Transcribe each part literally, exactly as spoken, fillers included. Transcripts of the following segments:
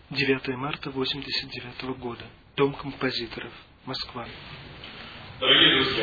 девятое марта восемьдесят девятого года. Дом композиторов. Москва. Дорогие друзья,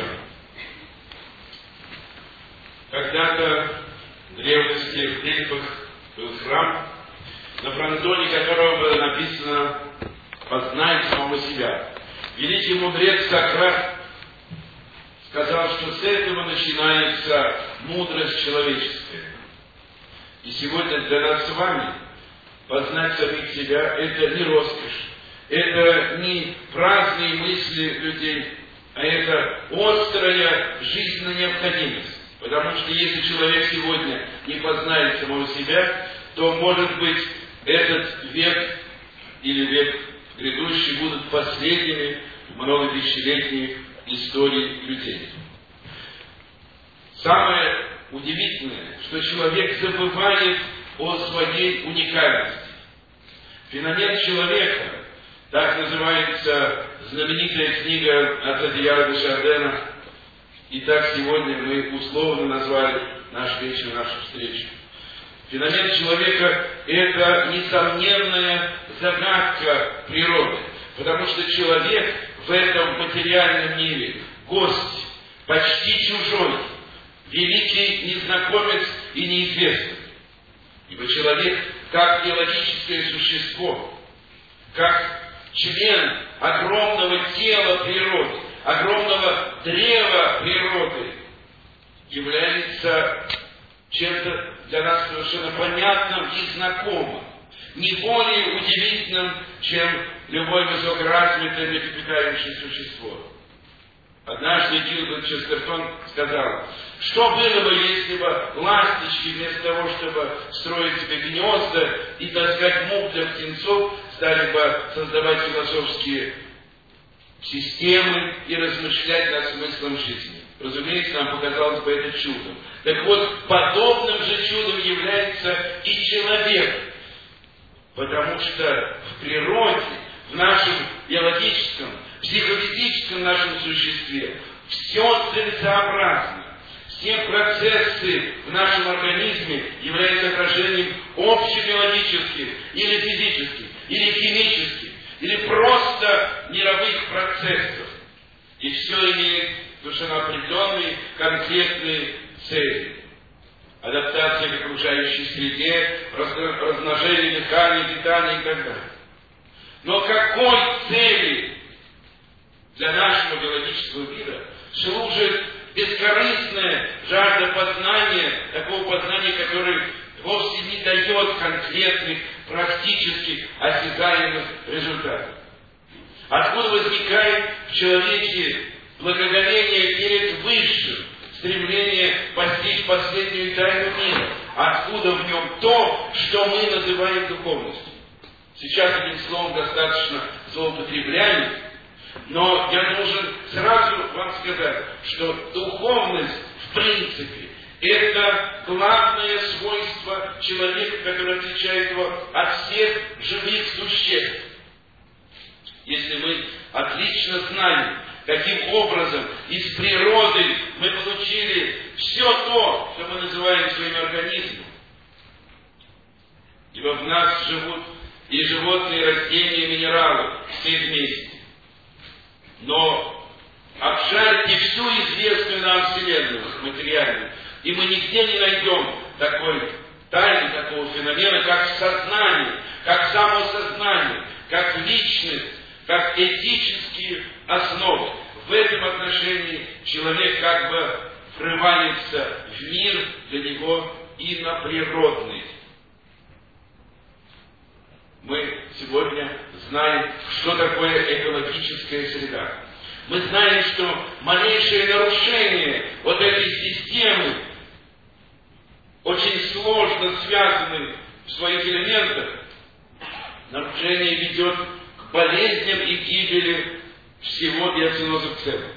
когда-то в древности в Дельфах был храм, на фронтоне которого было написано «Познай самого себя». Великий мудрец Сократ сказал, что с этого начинается мудрость человеческая. И сегодня для нас с вами познать самих себя – это не роскошь, это не праздные мысли людей, а это острая жизненная необходимость. Потому что если человек сегодня не познает самого себя, то, может быть, этот век или век грядущий будут последними в многотысячелетней истории людей. Самое удивительное, что человек забывает о своей уникальности. Феномен человека, так называется знаменитая книга отца Тейяра де Шардена, и так сегодня мы условно назвали наш вечер, нашу встречу. Феномен человека – это несомненная загадка природы, потому что человек в этом материальном мире – гость, почти чужой, великий незнакомец и неизвестный. Ибо человек, как биологическое существо, как член огромного тела природы, огромного древа природы, является чем-то для нас совершенно понятным и знакомым, не более удивительным, чем любое высокоразвитое млекопитающее существо. Однажды Гилберт Честертон сказал, что было бы, если бы ласточки вместо того, чтобы строить себе гнезда и таскать мух для птенцов, стали бы создавать философские системы и размышлять над смыслом жизни. Разумеется, нам показалось бы это чудом. Так вот, подобным же чудом является и человек. Потому что в природе, в нашем биологическом, психофизическом нашем существе все целесообразно. Все процессы в нашем организме являются отражением общебиологических или физических, или химических, или просто мировых процессов. И все имеет совершенно определенные конкретные цели. Адаптация к окружающей среде, размножение, дыхание, питание и так далее. Но какой цели для нашего биологического мира служит бескорыстная жажда познания, такого познания, которое вовсе не дает конкретных, практических, осязаемых результатов? Откуда возникает в человеке благоговение перед высшим, стремление постичь последнюю тайну мира? Откуда в нем то, что мы называем духовностью? Сейчас этим словом достаточно злоупотребляем, но я должен сразу вам сказать, что духовность, в принципе, это главное свойство человека, которое отличает его от всех живых существ. Если мы отлично знаем, каким образом из природы мы получили все то, что мы называем своим организмом, ибо в нас живут и животные, и растения, и минералы, все вместе. Но обшарьте всю известную нам Вселенную материальную, и мы нигде не найдем такой тайны, такого феномена, как сознание, как самосознание, как личность, как этические основы. В этом отношении человек как бы врывается в мир для него иноприродный. Мы сегодня знаем, что такое экологическая среда. Мы знаем, что малейшее нарушение вот этой системы, очень сложно связанной в своих элементах, нарушение ведет к болезням и гибели всего биоценоза в целом.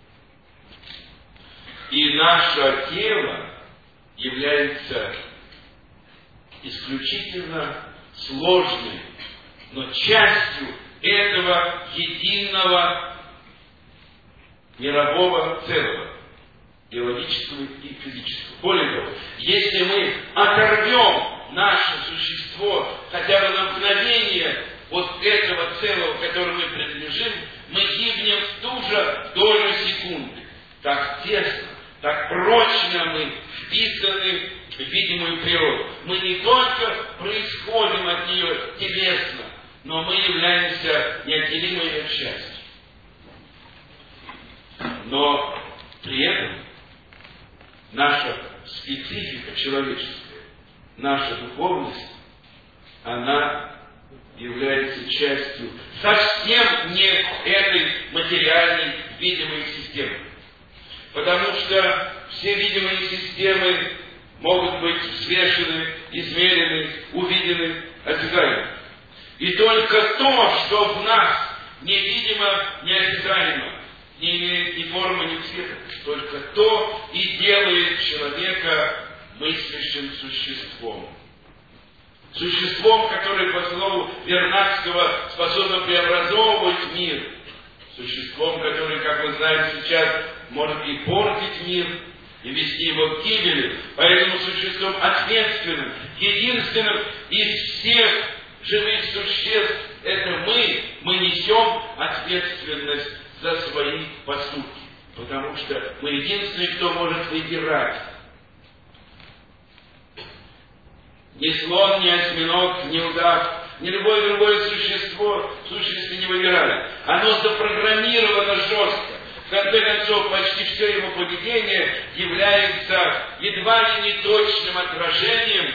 И наше тело является исключительно сложной, но частью этого единого мирового целого, биологического и физического. Более того, если мы оторвем наше существо хотя бы на мгновение вот этого целого, которому мы принадлежим, мы гибнем в ту же долю секунды. Так тесно, так прочно мы вписаны в видимую природу. Мы не только происходим от нее телесно, но мы являемся неотделимой ее частью. Но при этом наша специфика человеческая, наша духовность, она является частью совсем не этой материальной видимой системы. Потому что все видимые системы могут быть взвешены, измерены, увидены, осязаемы. И только то, что в нас невидимо, неосязаемо, не имеет ни формы, ни цвета, только то и делает человека мыслящим существом. Существом, которое, по слову Вернадского, способно преобразовывать мир. Существом, которое, как мы знаем сейчас, может и портить мир, и вести его к гибели. Поэтому существом ответственным, единственным из всех живых существ, это мы, мы несем ответственность за свои поступки. Потому что мы единственные, кто может выбирать. Ни слон, ни осьминог, ни удав, ни любое другое существо в сущности не выбирали. Оно запрограммировано жестко. В конце концов, почти все его поведение является едва ли не точным отражением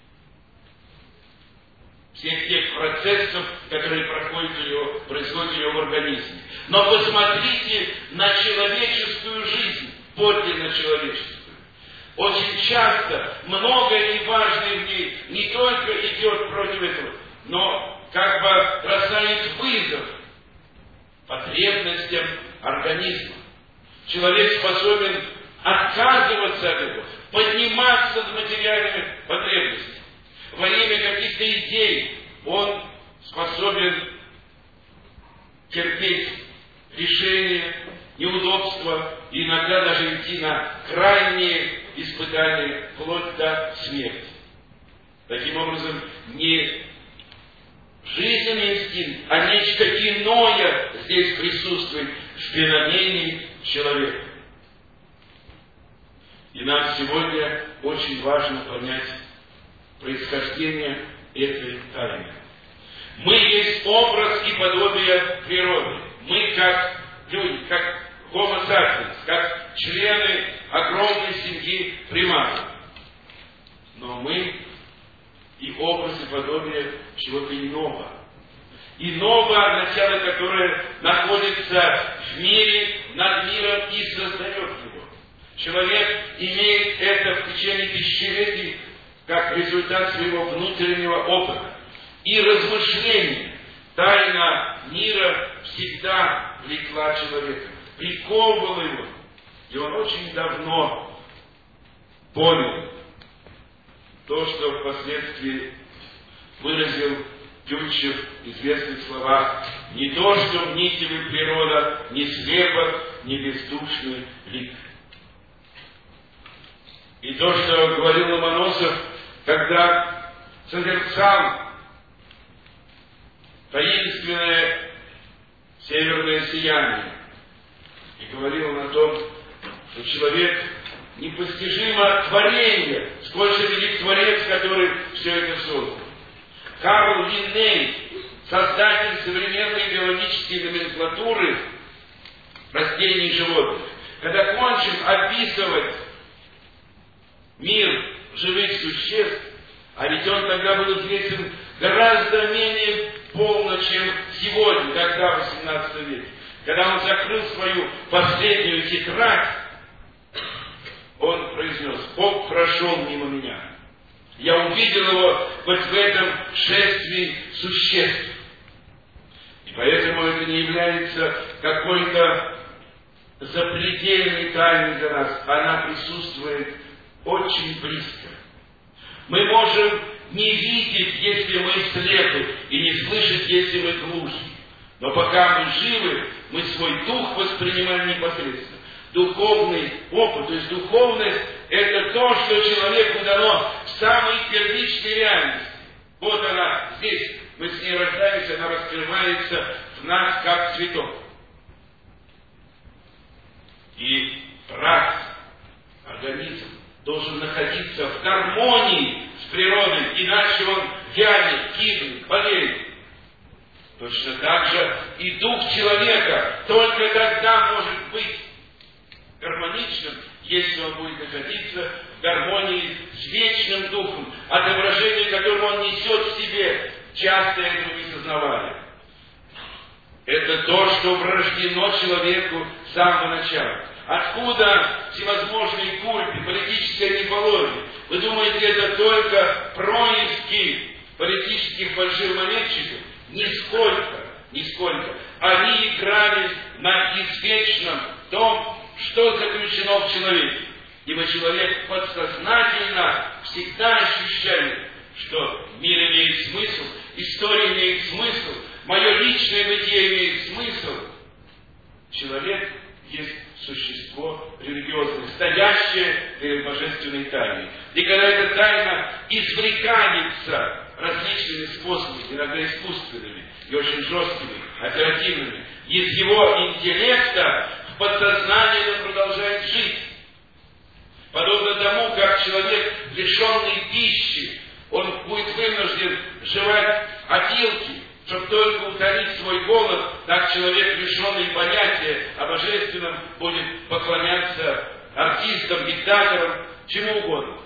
всех тех процессов, которые проходят у него, происходят у него в организме. Но посмотрите на человеческую жизнь, подлинно человеческую. Очень часто многое и важное в ней не только идет против этого, но как бы бросает вызов потребностям организма. Человек способен отказываться от этого, подниматься над материальными потребностями. Во имя каких-то идей он способен терпеть лишения, неудобства и иногда даже идти на крайние испытания, вплоть до смерти. Таким образом, не жизненный инстинкт, а нечто иное здесь присутствует в феномене человека. И нам сегодня очень важно понять происхождение этой тайны. Мы есть образ и подобие природы. Мы как люди, как Homo sapiens, как члены огромной семьи приматов. Но мы и образ и подобие чего-то иного. Иного, начало которое находится в мире, над миром и создает его. Человек имеет это в течение тысячелетий как результат своего внутреннего опыта и размышления. Тайна мира всегда влекла человека, приковывала его. И он очень давно понял то, что впоследствии выразил Тютчев в известных словах: «Не то, что мнительна природа, не слепо, не бездушный лик». И то, что говорил Ломоносов, когда созерцал таинственное северное сияние, и говорил он о том, что человек непостижимо творение, сколь же велик Творец, который все это создал. Карл Линней, создатель современной биологической номенклатуры растений и животных, когда кончил описывать мир живых существ, а ведь он тогда был известен гораздо менее полно, чем сегодня, тогда, в восемнадцатом веке. Когда он закрыл свою последнюю тетрадь, он произнес: «Бог прошел мимо меня. Я увидел его вот в этом шествии существ». И поэтому это не является какой-то запредельной тайной для нас. Она присутствует очень близко. Мы можем не видеть, если мы слепы, и не слышать, если мы глухи. Но пока мы живы, мы свой дух воспринимаем непосредственно. Духовный опыт, то есть духовность, это то, что человеку дано в самой первичной реальности. Вот она здесь. Мы с ней рождаемся проявляется, она раскрывается в нас как цветок. И прах, организм, должен находиться в гармонии с природой, иначе он вянет, гибнет, болеет. Точно так же и дух человека только тогда может быть гармоничным, если он будет находиться в гармонии с вечным духом, отображение которого он несет в себе, часто этого не сознавая. Это то, что врождено человеку с самого начала. Откуда всевозможные культы, политическое неположение? Вы думаете, это только происки политических фальшивомонетчиков? Нисколько, нисколько. Они играли на извечном том, что заключено в человеке. Ибо человек подсознательно всегда ощущает, что мир имеет смысл, история имеет смысл, мое личное бытие имеет смысл. Человек есть существо религиозное, стоящее перед божественной тайной. И когда эта тайна извлекается различными способами, иногда искусственными и очень жесткими, оперативными, из его интеллекта в подсознании он продолжает жить. Подобно тому, как человек, лишенный пищи, он будет вынужден жевать опилки, чтобы только утолить свой голод, так человек, лишенный понятия о божественном, будет поклоняться артистам, диктаторам, чему угодно.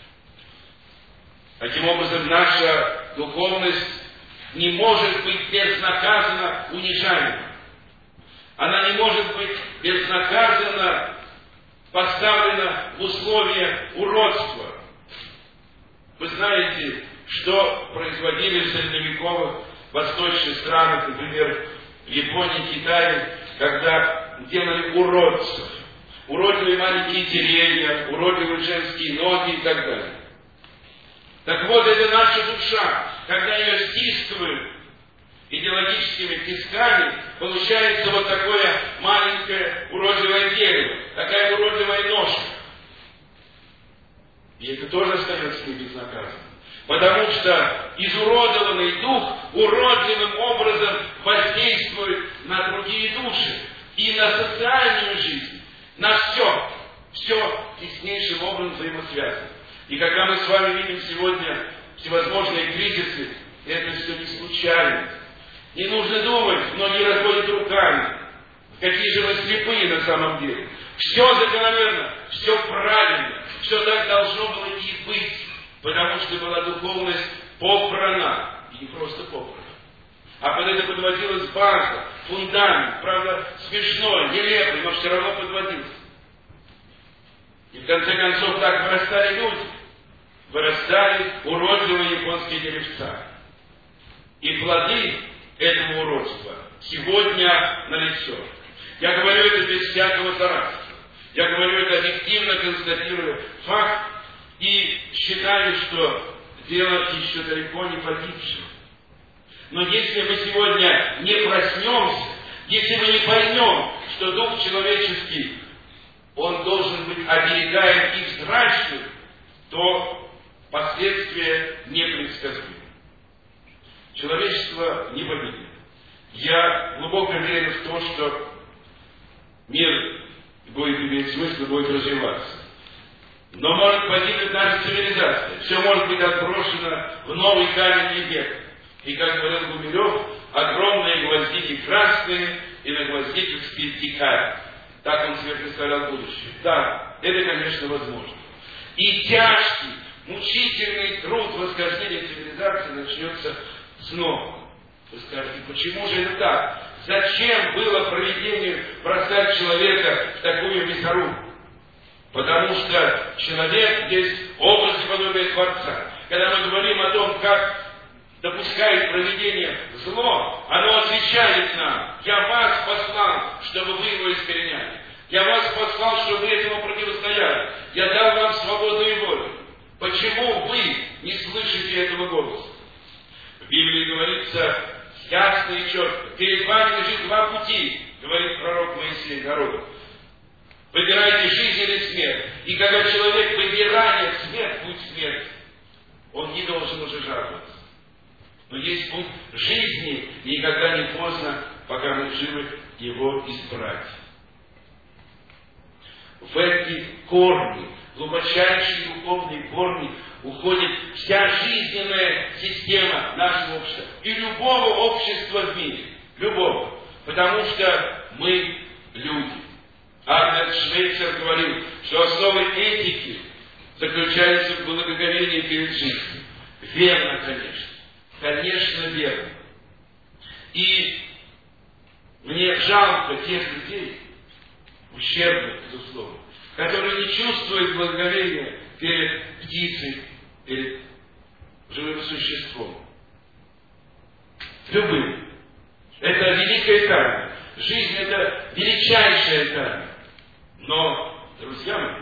Таким образом, наша духовность не может быть безнаказанно унижаема. Она не может быть безнаказанно поставлена в условия уродства. Вы знаете, что производили в средневековых восточных странах, например, в Японии, Китае, когда делали уродцев. Уродливые маленькие деревья, уродливые женские ноги и так далее. Так вот, это наша душа. Когда ее стискивают идеологическими тисками, получается вот такое маленькое уродливое дерево, такая уродливая ножка. И это тоже остается не безнаказанным. Потому что изуродованный дух уродливым образом воздействует на другие души и на социальную жизнь, на все. Все теснейшим образом взаимосвязано. И когда мы с вами видим сегодня всевозможные кризисы, это все не случайно. Не нужно думать, многие разводят руками. Какие же мы слепые на самом деле. Все закономерно, все правильно, все так должно было и быть. Потому что была духовность попрана. И не просто попрана. А под это подводилась база, фундамент. Правда, смешной, нелепый, но все равно подводился. И в конце концов так вырастали люди. Вырастали уродливые японские деревца. И плоды этого уродства сегодня налицо. Я говорю это без всякого злорадства. Я говорю это объективно, констатируя факт. И считаю, что дело еще далеко не погибшее. Но если мы сегодня не проснемся, если мы не поймем, что дух человеческий, он должен быть оберегаем и взращиваем, то последствия непредсказуемы. Человечество не погибнет. Я глубоко верю в то, что мир будет иметь смысл, будет развиваться. Но может погибнуть наша цивилизация. Все может быть отброшено в новый каменный век. И, как говорил Гумилев, огромные гвоздики красные и на гвоздиках спит дикарь. Так он себе представлял будущее. Да, это, конечно, возможно. И тяжкий, мучительный труд восхождения цивилизации начнется снова. Вы скажете, почему же это так? Зачем было провидению бросать человека в такую мясорубку? Потому что человек есть образ и подобие Творца. Когда мы говорим о том, как допускает провидение зло, оно отвечает нам: я вас послал, чтобы вы его искореняли. Я вас послал, чтобы вы этому противостояли. Я дал вам свободу и волю. Почему вы не слышите этого голоса? В Библии говорится ясно и четко: перед вами лежит два пути, говорит пророк Моисей народу. Выбирайте жизнь или смерть. И когда человек выбирает смерть, путь смерти, он не должен уже жаловаться. Но есть путь жизни, и никогда не поздно, пока мы живы, его избрать. В эти корни, глубочайшие духовные корни, уходит вся жизненная система нашего общества и любого общества в мире. Любого. Потому что мы люди. Арнольд Швейцер говорил, что основа этики заключается в благоговении перед жизнью. Верно, конечно. Конечно, верно. И мне жалко тех людей, ущербных, безусловно, которые не чувствуют благоговения перед птицей, перед живым существом. Любым. Это великая тайна. Жизнь – это величайшая тайна. Но, друзья мои,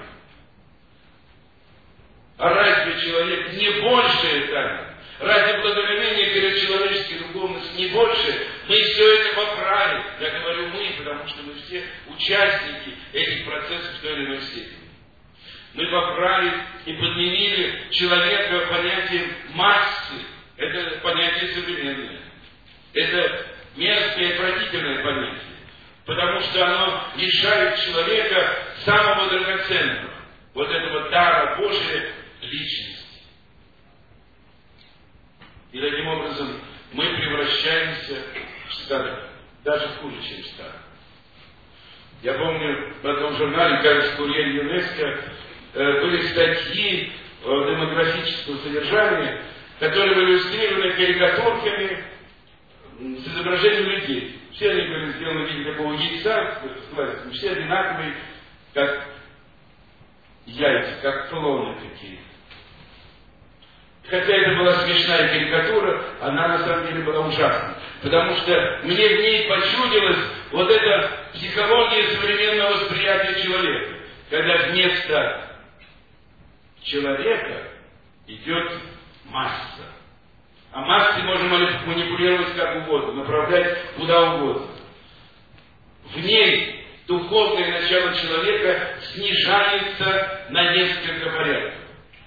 а разве человек не большая тайна? Разве благоговение перед человеческой духовностью не больше? Мы все это поправим. Я говорю мы, потому что мы все участники этих процессов в той или иной степени. Мы поправили и подменили человека понятием массы. Это понятие современное. Это мерзкое и отвратительное понятие. Потому что оно лишает человека самого драгоценного. Вот этого дара Божия личности. И таким образом мы превращаемся в старых. Даже хуже, чем в старых. Я помню, в одном журнале, кажется, «Курьер ЮНЕСКО», были статьи демографического содержания, которые были иллюстрированы карикатурками с изображением людей. Все они были сделаны в виде такого яйца, все одинаковые, как яйца, как клоны такие. Хотя это была смешная карикатура, она на самом деле была ужасна. Потому что мне в ней почудилась вот эта психология современного восприятия человека. Когда вместо человека идет масса. А массой можно манипулировать как угодно, направлять куда угодно. В ней духовное начало человека снижается на несколько порядков.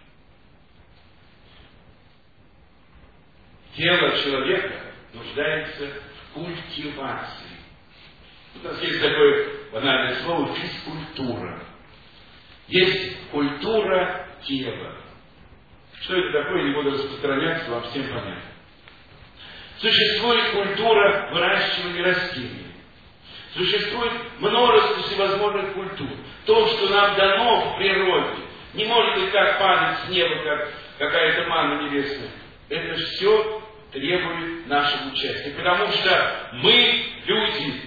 Тело человека нуждается в культивации. У нас есть такое банальное слово физкультура. Есть культура тела. Что это такое, не буду распространяться, вам всем понятно. Существует культура выращивания растений. Существует множество всевозможных культур. То, что нам дано в природе, не может быть как падать с неба, как какая-то манна небесная. Это все требует нашего участия. Потому что мы люди.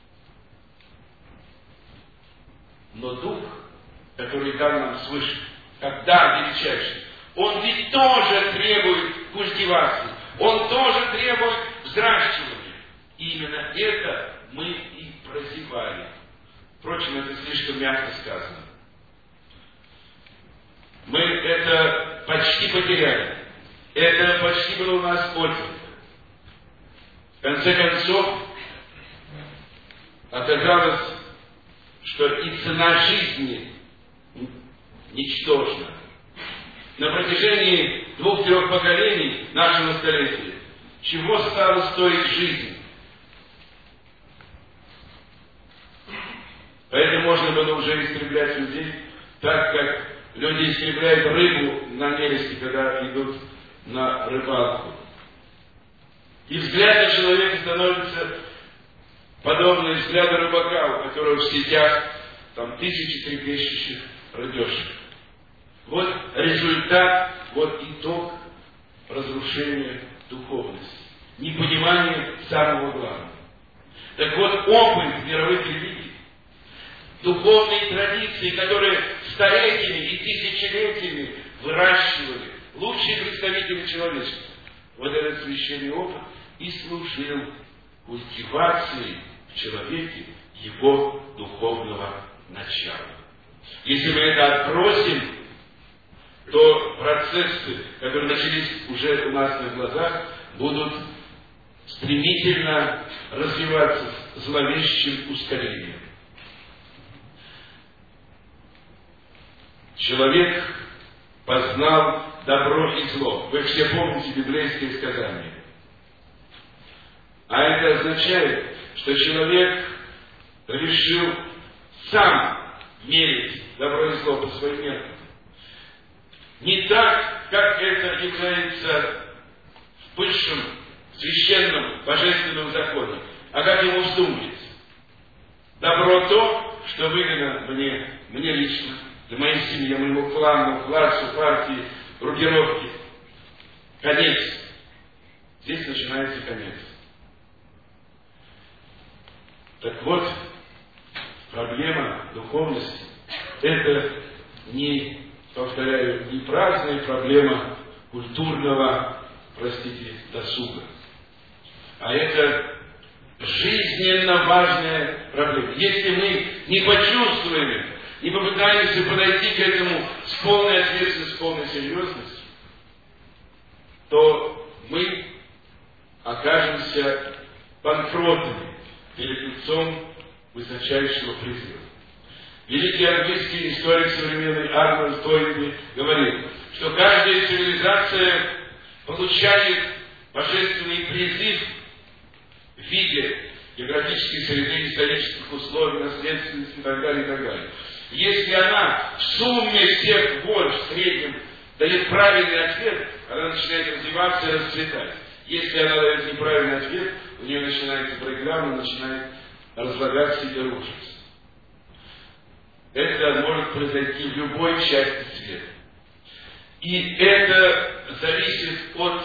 Но Дух, который дан нам свыше, как дар величайший, он ведь тоже требует культивации. Он тоже требует взращивания. И именно это мы и прозевали. Впрочем, это слишком мягко сказано. Мы это почти потеряли. Это почти было у нас отнято. В конце концов, оказалось, что и цена жизни ничтожна. На протяжении двух-трех поколений нашего столетия чего стала стоить жизнь? Поэтому можно было уже истреблять людей, так как люди истребляют рыбу на нереста, когда идут на рыбалку. И взгляд на человека становится подобным взгляду рыбака, у которого в сетях там тысячи трепещущих рыбешек. Вот результат, вот итог разрушения духовности. Непонимание самого главного. Так вот, опыт мировых религий, духовные традиции, которые столетиями и тысячелетиями выращивали лучшие представители человечества, вот этот священный опыт и служил культивацией в человеке его духовного начала. Если мы это отбросим, то процессы, которые начались уже у нас на глазах, будут стремительно развиваться с зловещим ускорением. Человек познал добро и зло. Вы все помните библейские сказания. это означает, что человек решил сам мерить добро и зло по своим меркам. Не так, как это является в высшем, священном, божественном законе, а как ему вздумается. Добро то, что выгодно мне, мне лично, для моей семьи, моему клану, классу, партии, группировке. Конец. Здесь начинается конец. Так вот, проблема духовности – это не, повторяю, не праздная проблема культурного, простите, досуга, а это жизненно важная проблема. Если мы не почувствуем это, не попытаемся подойти к этому с полной ответственностью, с полной серьезностью, то мы окажемся банкротами перед лицом высочайшего призыва. Великий английский историк современный Арнольд Тойнби говорит, что каждая цивилизация получает божественный призыв в виде географической среды, исторических условий, наследственности и так далее, и так далее. Если она в сумме всех больше, в среднем, дает правильный ответ, она начинает развиваться и расцветать. Если она дает неправильный ответ, у нее начинается программа, начинает разлагаться и рушиться. Это может произойти в любой части света. И это зависит от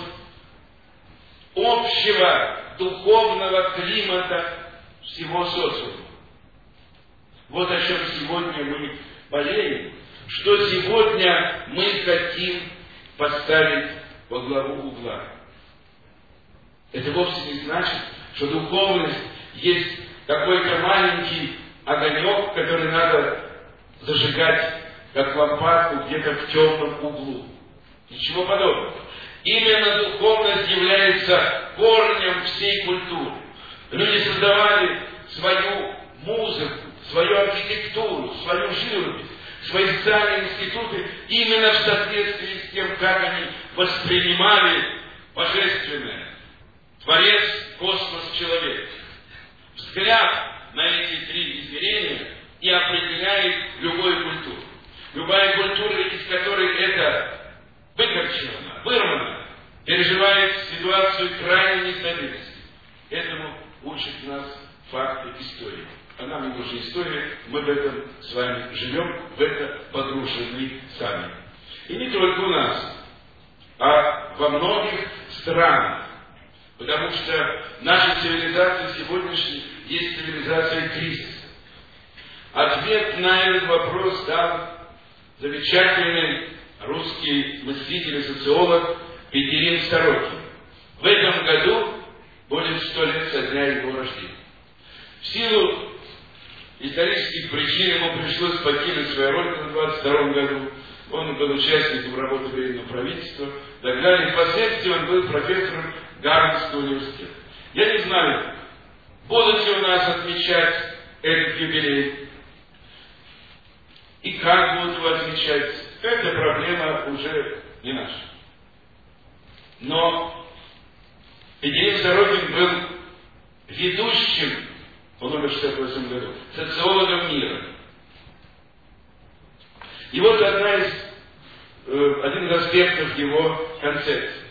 общего духовного климата всего социума. Вот о чем сегодня мы болеем, что сегодня мы хотим поставить во главу угла. Это вовсе не значит, что духовность есть какой-то маленький огонек, который надо зажигать, как лампадку, где-то в темном углу. Ничего подобного. Именно духовность является корнем всей культуры. Люди создавали свою музыку, свою архитектуру, свою живопись, свои социальные институты именно в соответствии с тем, как они воспринимали божественное. Творец, космос, человек. Взгляд на эти три измерения и определяет любую культуру. Любая культура, из которой это выкорчевано, вырвано, переживает ситуацию крайней нестабильности. Этому учат нас факты истории. А нам не нужна история, мы в этом с вами живем, в это погружены сами. И не только у нас, а во многих странах. Потому что наша цивилизация сегодняшняя есть цивилизация кризиса. Ответ на этот вопрос дал замечательный русский мыслитель и социолог Петерин Сорокин. В этом году будет сто лет со дня его рождения. В силу исторических причин ему пришлось покинуть свою родину в двадцать втором году. Он был участником работы Временного правительства и так далее. Впоследствии он был профессором Гарвардского университета. Я не знаю, будут ли у нас отмечать этот юбилей и как будут его отмечать. Эта проблема уже не наша. Но Петерин Сорокин был ведущим, он умер в шестьдесят восьмом году, социологом мира. И вот одна из, э, один из аспектов его концепции.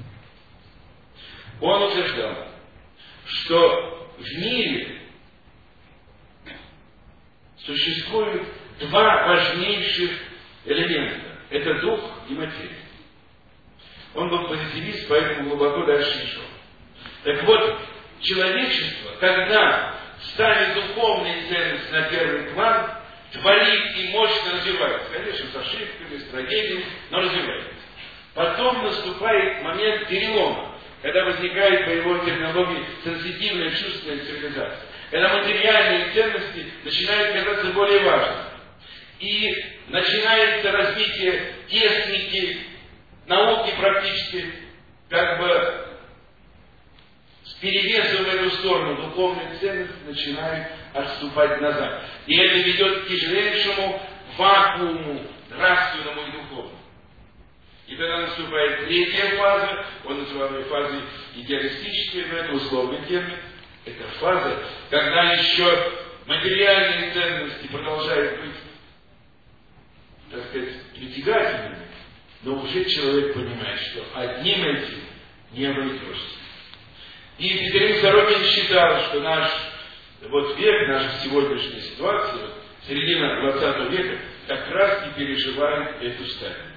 Он утверждал, что в мире существует два важнейших элемента. Это дух и материя. Он был позитивист, поэтому глубоко дальше не шел. Так вот, человечество, когда ставит духовные ценности на первый план, творит и мощно развивается. Конечно, с ошибками, с трагедиями, но развивается. Потом наступает момент перелома, когда возникает по его терминологии сенситивная чувственная цивилизация. Когда материальные ценности начинают казаться более важными. И начинается развитие техники, науки практически, как бы с перевесом в эту сторону духовные ценности начинают отступать назад. И это ведет к тяжелейшему вакууму нравственному и духовному. И тогда наступает третья фаза, он называл ее фазой идеалистической, но это условный термин, Это фаза, когда еще материальные ценности продолжают быть, так сказать, притягательными, но уже человек понимает, что одним этим не обойдешься. И Екатерина Сорокин считала, что наш вот век, наша сегодняшняя ситуация, вот, середина двадцатого века, как раз и переживает эту стадию.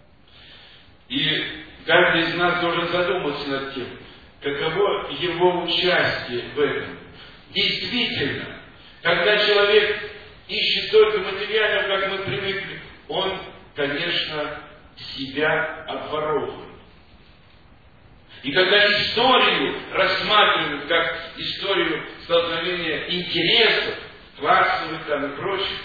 И каждый из нас должен задуматься над тем, каково его участие в этом. Действительно, когда человек ищет только материального, как мы привыкли, он, конечно, себя обворовывает. И когда историю рассматривают как историю столкновения интересов, классовых там и прочих,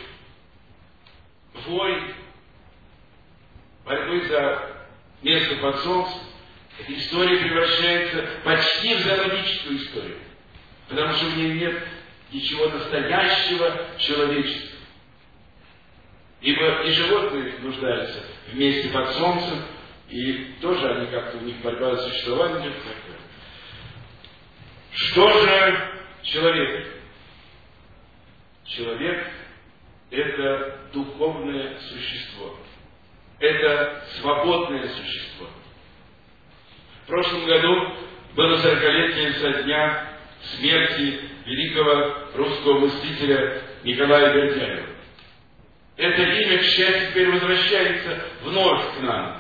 войн, борьбы за место под солнцем, эта история превращается почти в зоологическую историю, потому что в ней нет ничего настоящего человечества. Ибо и животные нуждаются в месте под солнцем, и тоже они как-то, у них борьба за существование идет. Что же человек? Человек – это духовное существо. Это свободное существо. В прошлом году было сорокалетие со дня смерти великого русского мыслителя Николая Бердяева. Это имя, к счастью, теперь возвращается вновь к нам.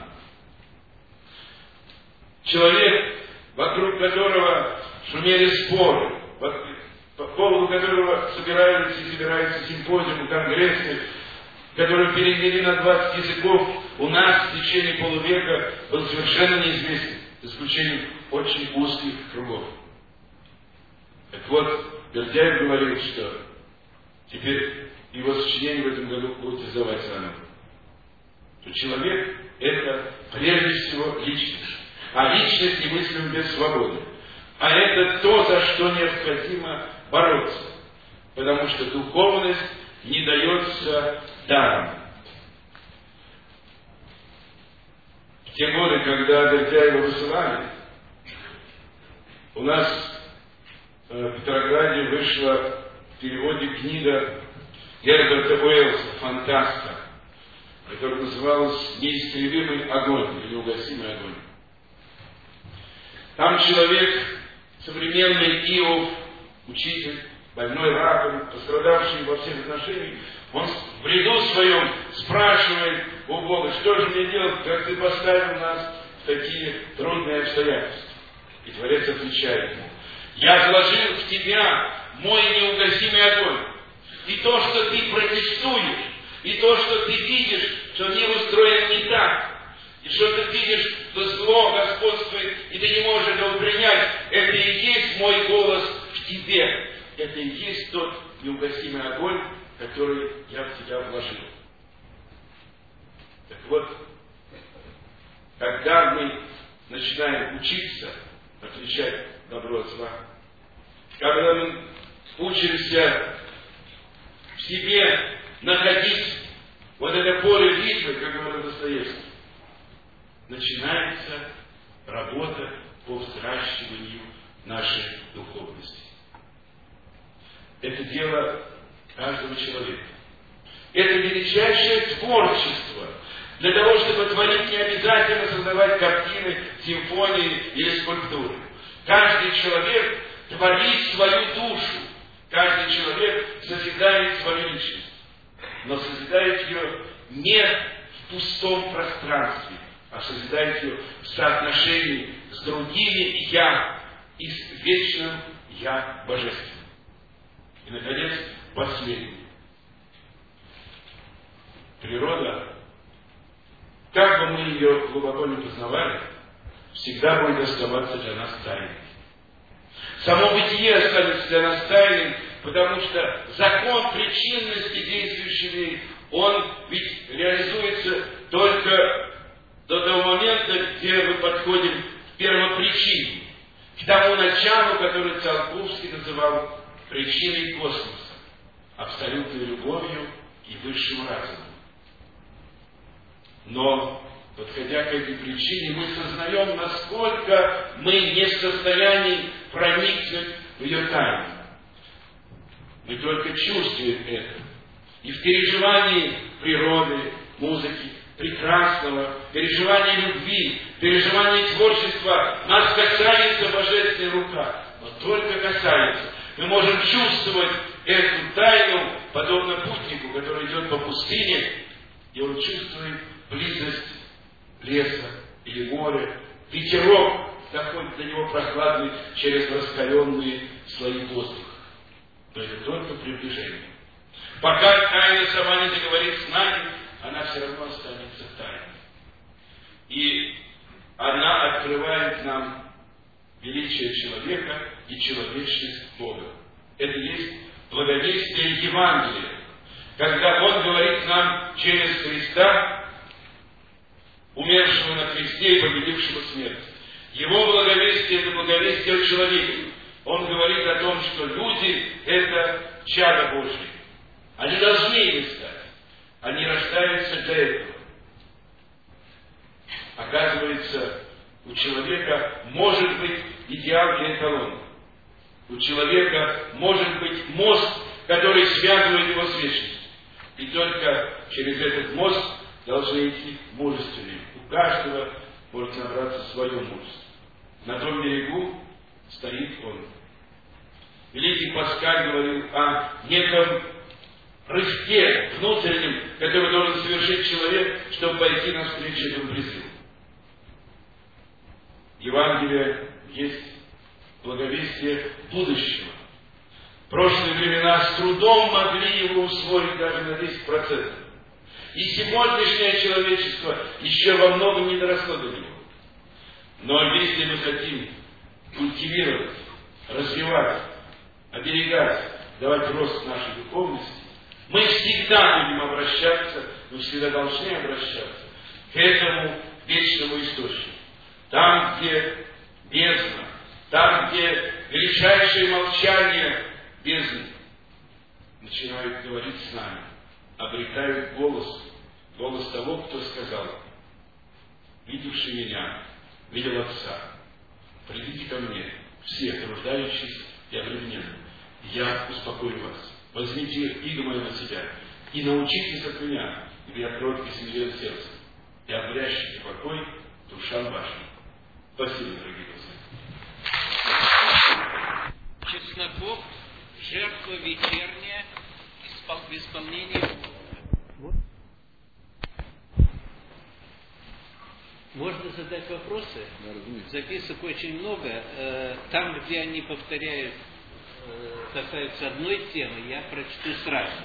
Человек, вокруг которого шумели споры, по поводу которого собираются и собираются симпозиумы, конгрессы, которые перевели на двадцать языков, у нас в течение полувека был совершенно неизвестен, за исключением очень узких кругов. Так вот, Бердяев говорил, что теперь его сочинение в этом году будут издавать заново. Что человек – это прежде всего личность. А личность немыслима без свободы. А это то, за что необходимо бороться. Потому что духовность не дается даром. В те годы, когда Бердяева высылали, у нас в Петрограде вышла в переводе книга Герберта Уэллса, фантаста, которая называлась «Неистребимый огонь» или «Неугасимый огонь». Там человек, современный Иов, учитель, больной раком, пострадавший во всех отношениях, он в ряду своем спрашивает у Бога, что же мне делать, как ты поставил нас в такие трудные обстоятельства. И Творец отвечает ему: я вложил в тебя мой неугасимый огонь. И то, что ты протестуешь, и то, что ты видишь, что мир устроен не так, и что ты видишь, что зло господствует, и ты не можешь этого принять, это и есть мой голос в тебе. Это и есть тот неугасимый огонь, который я в тебя вложил. Так вот, когда мы начинаем учиться отличать добро от зла, когда мы учимся в себе находить вот это поле битвы, как говорил Достоевский, начинается работа по взращиванию нашей духовности. Это дело каждого человека. Это величайшее творчество. Для того, чтобы творить, не обязательно создавать картины, симфонии или скульптуры. Каждый человек творит свою душу. Каждый человек созидает свою личность. Но созидает ее не в пустом пространстве, а созидает ее в соотношении с другими «я» и с вечным «я» божественным. И, наконец, последнее. Природа, как бы мы ее глубоко не познавали, всегда будет оставаться для нас тайной. Само бытие останется для нас тайной, потому что закон причинности, действующий в ней, он ведь реализуется только до того момента, где мы подходим к первопричине, к тому началу, которое Циолковский называл причиной космоса, абсолютной любовью и высшим разумом. Но, подходя к этой причине, мы сознаем, насколько мы не в состоянии проникнуть в в ее тайне. Мы только чувствуем это. И в переживании природы, музыки, прекрасного, переживании любви, переживании творчества нас касается Божественная рука. Но только касается. Мы можем чувствовать эту тайну, подобно путнику, который идет по пустыне, и он чувствует близость леса или моря. Ветерок доходит до него прохладный через раскаленные слои воздуха. Но это только приближение. Пока тайна сама не договорит с нами, она все равно останется тайной. И она открывает нам величие человека и человечность Бога. Это есть благовестие Евангелия. Когда Он говорит нам через Христа, умершего на кресте и победившего смерть. Его благовестие – это благовестие о человеке. Он говорит о том, что люди – это чадо Божье. Они должны ими стать. Они рождаются для этого. Оказывается, у человека может быть идеал и эталон. У человека может быть мост, который связывает его с вечностью. И только через этот мост должны идти мужественные. У каждого может набраться свое мужество. На том берегу стоит он. Великий Паскаль говорил о неком рывке внутреннем, который должен совершить человек, чтобы пойти навстречу этому призыву. Евангелие есть благовестие будущего. В прошлые времена с трудом могли его усвоить даже на десять процентов. И сегодняшнее человечество еще во многом не доросло до него. Но если мы хотим культивировать, развивать, оберегать, давать рост нашей духовности, мы всегда будем обращаться, мы всегда должны обращаться к этому вечному источнику. Там, где бездна, там, где величайшее молчание бездны начинают говорить с нами, обретают голос, голос того, кто сказал: видевший меня, видел Отца. Придите ко мне, все труждающиеся и обремененные, я успокою вас. Возьмите иго мое на себя и научитесь от меня, ибо я кроток и смирен сердцем, и обрящите покой душам вашим. Спасибо, дорогие друзья. Чесноков, жертва вечерняя, в исполнении. Можно задать вопросы? Записок очень много. Там, где они повторяют, касаются одной темы, я прочту сразу.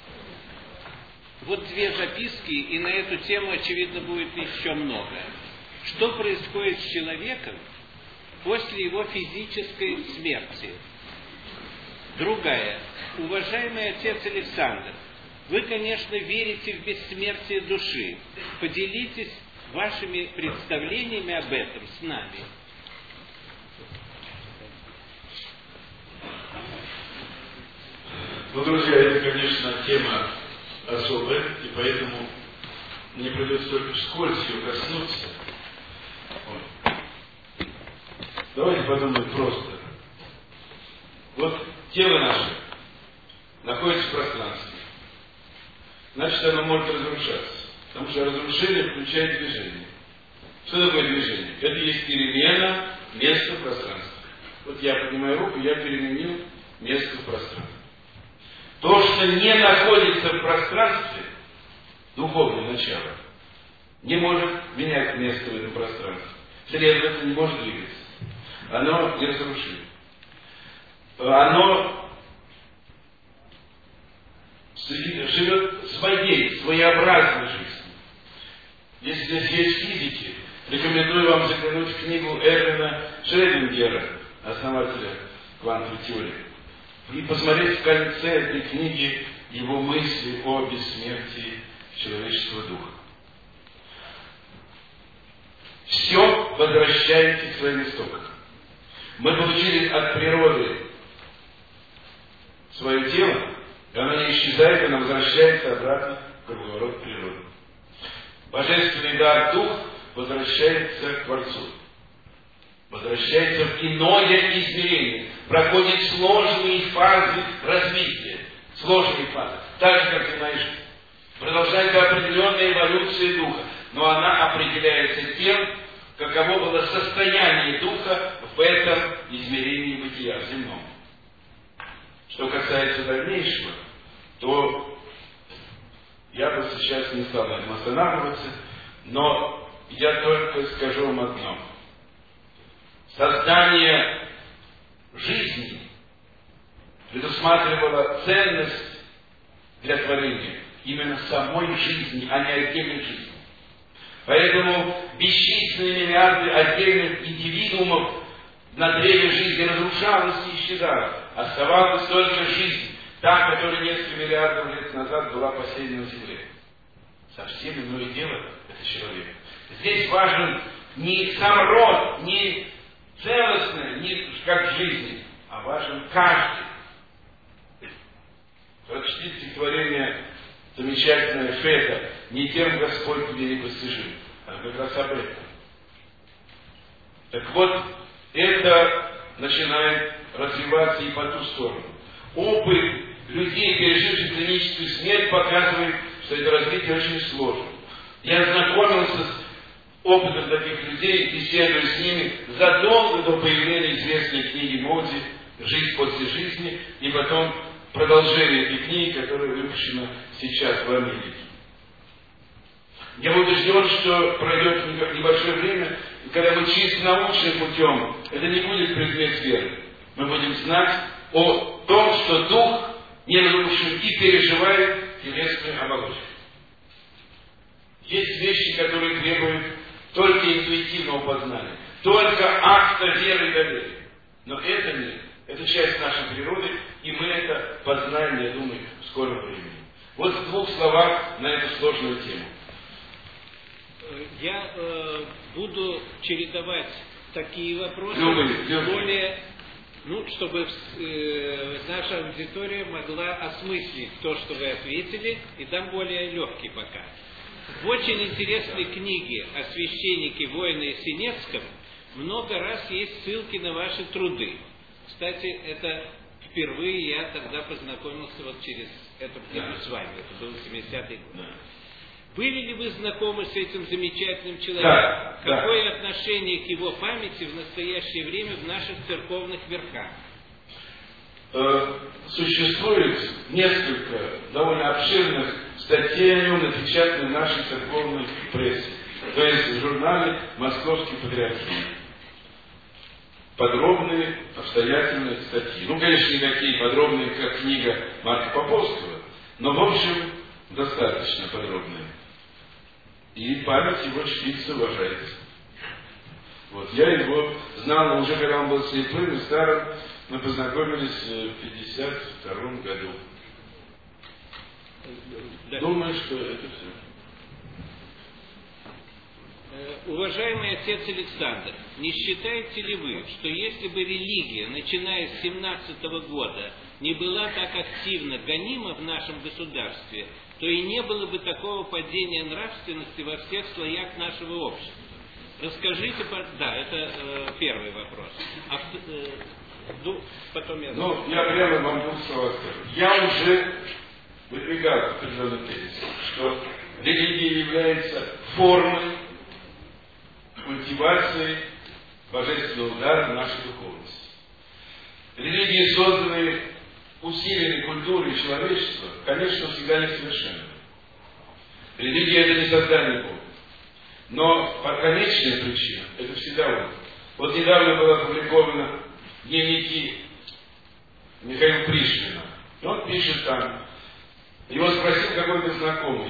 Вот две записки, и на эту тему, очевидно, будет еще много. Что происходит с человеком после его физической смерти? Другая. Уважаемый отец Александр, вы, конечно, верите в бессмертие души. Поделитесь вашими представлениями об этом с нами. Ну, друзья, это, конечно, тема особая, и поэтому мне придется только вскользь ее коснуться. Вот. Давайте подумаем просто. Вот тело наше находится в пространстве. Значит, оно может разрушаться. Потому что разрушение включает движение. Что такое движение? Это есть перемена места в пространстве. Вот я поднимаю руку, я переменил место в пространстве. То, что не находится в пространстве, духовное начало, не может менять место в этом пространстве. Следовательно, не может двигаться. Оно неразрушимо. Оно живет своей, своеобразной жизнью. Если здесь есть физики, рекомендую вам заглянуть в книгу Эрвина Шрёдингера, основателя квантовой теории, и посмотреть в конце этой книги его мысли о бессмертии человеческого духа. Все возвращается к своим истокам. Мы получили от природы свое тело, и оно не исчезает, оно возвращается обратно в круговорот природы. Божественный дар дух возвращается к Творцу. Возвращается в иное измерение. проходит сложные фазы развития. Сложные фазы. Так же, как и моя жизнь. Продолжается определенная эволюция духа. Но она определяется тем, каково было состояние духа в этом измерении бытия земном. Что касается дальнейшего, то я бы сейчас не стал на этом останавливаться, но я только скажу вам одно. Создание жизни предусматривало ценность для творения именно самой жизни, а не отдельной жизни. Поэтому бесчисленные миллиарды отдельных индивидуумов на древе жизни разрушалась и исчезала. Оставалась только жизнь, та, которая несколько миллиардов лет назад была последней на Земле. Совсем иное дело это человек. Здесь важен не сам род, не целостное, не как в жизни, а важен каждый. Прочтите стихотворение замечательное Фета: «Не тем Господь тебе не постижим», а как раз об этом. Так вот, это начинает развиваться и по ту сторону. Опыт людей, переживших клиническую смерть, показывает, что это развитие очень сложно. Я знакомился с опытом таких людей, беседуя с ними задолго до появления известной книги Моди «Жизнь после жизни», и потом продолжение этой книги, которая выпущена сейчас в Америке. Я убежден, что пройдет небольшое время, и когда мы чисто научным путем, это не будет предмет веры. Мы будем знать о том, что дух неразрушим и переживает телесную оболочку. Есть вещи, которые требуют только интуитивного познания, только акта веры и доверия. Но это нет. Это часть нашей природы, и мы это познаем, я думаю, в скором времени. Вот в двух словах на эту сложную тему. Я э, буду чередовать такие вопросы, Любые, более, ну, чтобы э, наша аудитория могла осмыслить то, что вы ответили, и дам более легкий пока. В очень интересной книге о священнике воина Есенинском много раз есть ссылки на ваши труды. Кстати, это впервые я тогда познакомился вот через эту книгу да. с вами. Это был семидесятый год. Да. Были ли вы знакомы с этим замечательным человеком? Да, Какое да. отношение к его памяти в настоящее время в наших церковных верхах? Э, существует несколько довольно обширных статей о нем, напечатанных в нашей церковной прессе, то есть в журнале «Московский патриархат». Подробные, обстоятельные статьи. Ну, конечно, не такие подробные, как книга Марка Поповского, но, в общем, достаточно подробные. И память его чтится, уважается. Вот, я его знал уже, когда он был слепым и старым, мы познакомились в пятьдесят втором году. Да. Думаю, что это все. Уважаемый отец Александр, не считаете ли вы, что если бы религия, начиная с семнадцатого года, не была так активно гонима в нашем государстве, то и не было бы такого падения нравственности во всех слоях нашего общества? Расскажите, да, это э, первый вопрос. А, э, ну, потом я... Ну, я прямо вам двух слов скажу. Я уже выдвигал определенный тезис, что религия является формой культивации божественного удара в нашей духовности. Религии, созданные усилиями культуры и человечества, конечно, всегда несовершенны. Религия — это не создание Бога. Но конечная причина — это всегда Он. Вот недавно было опубликовано дневники Михаила Пришвина. И он пишет там, его спросил какой-то знакомый,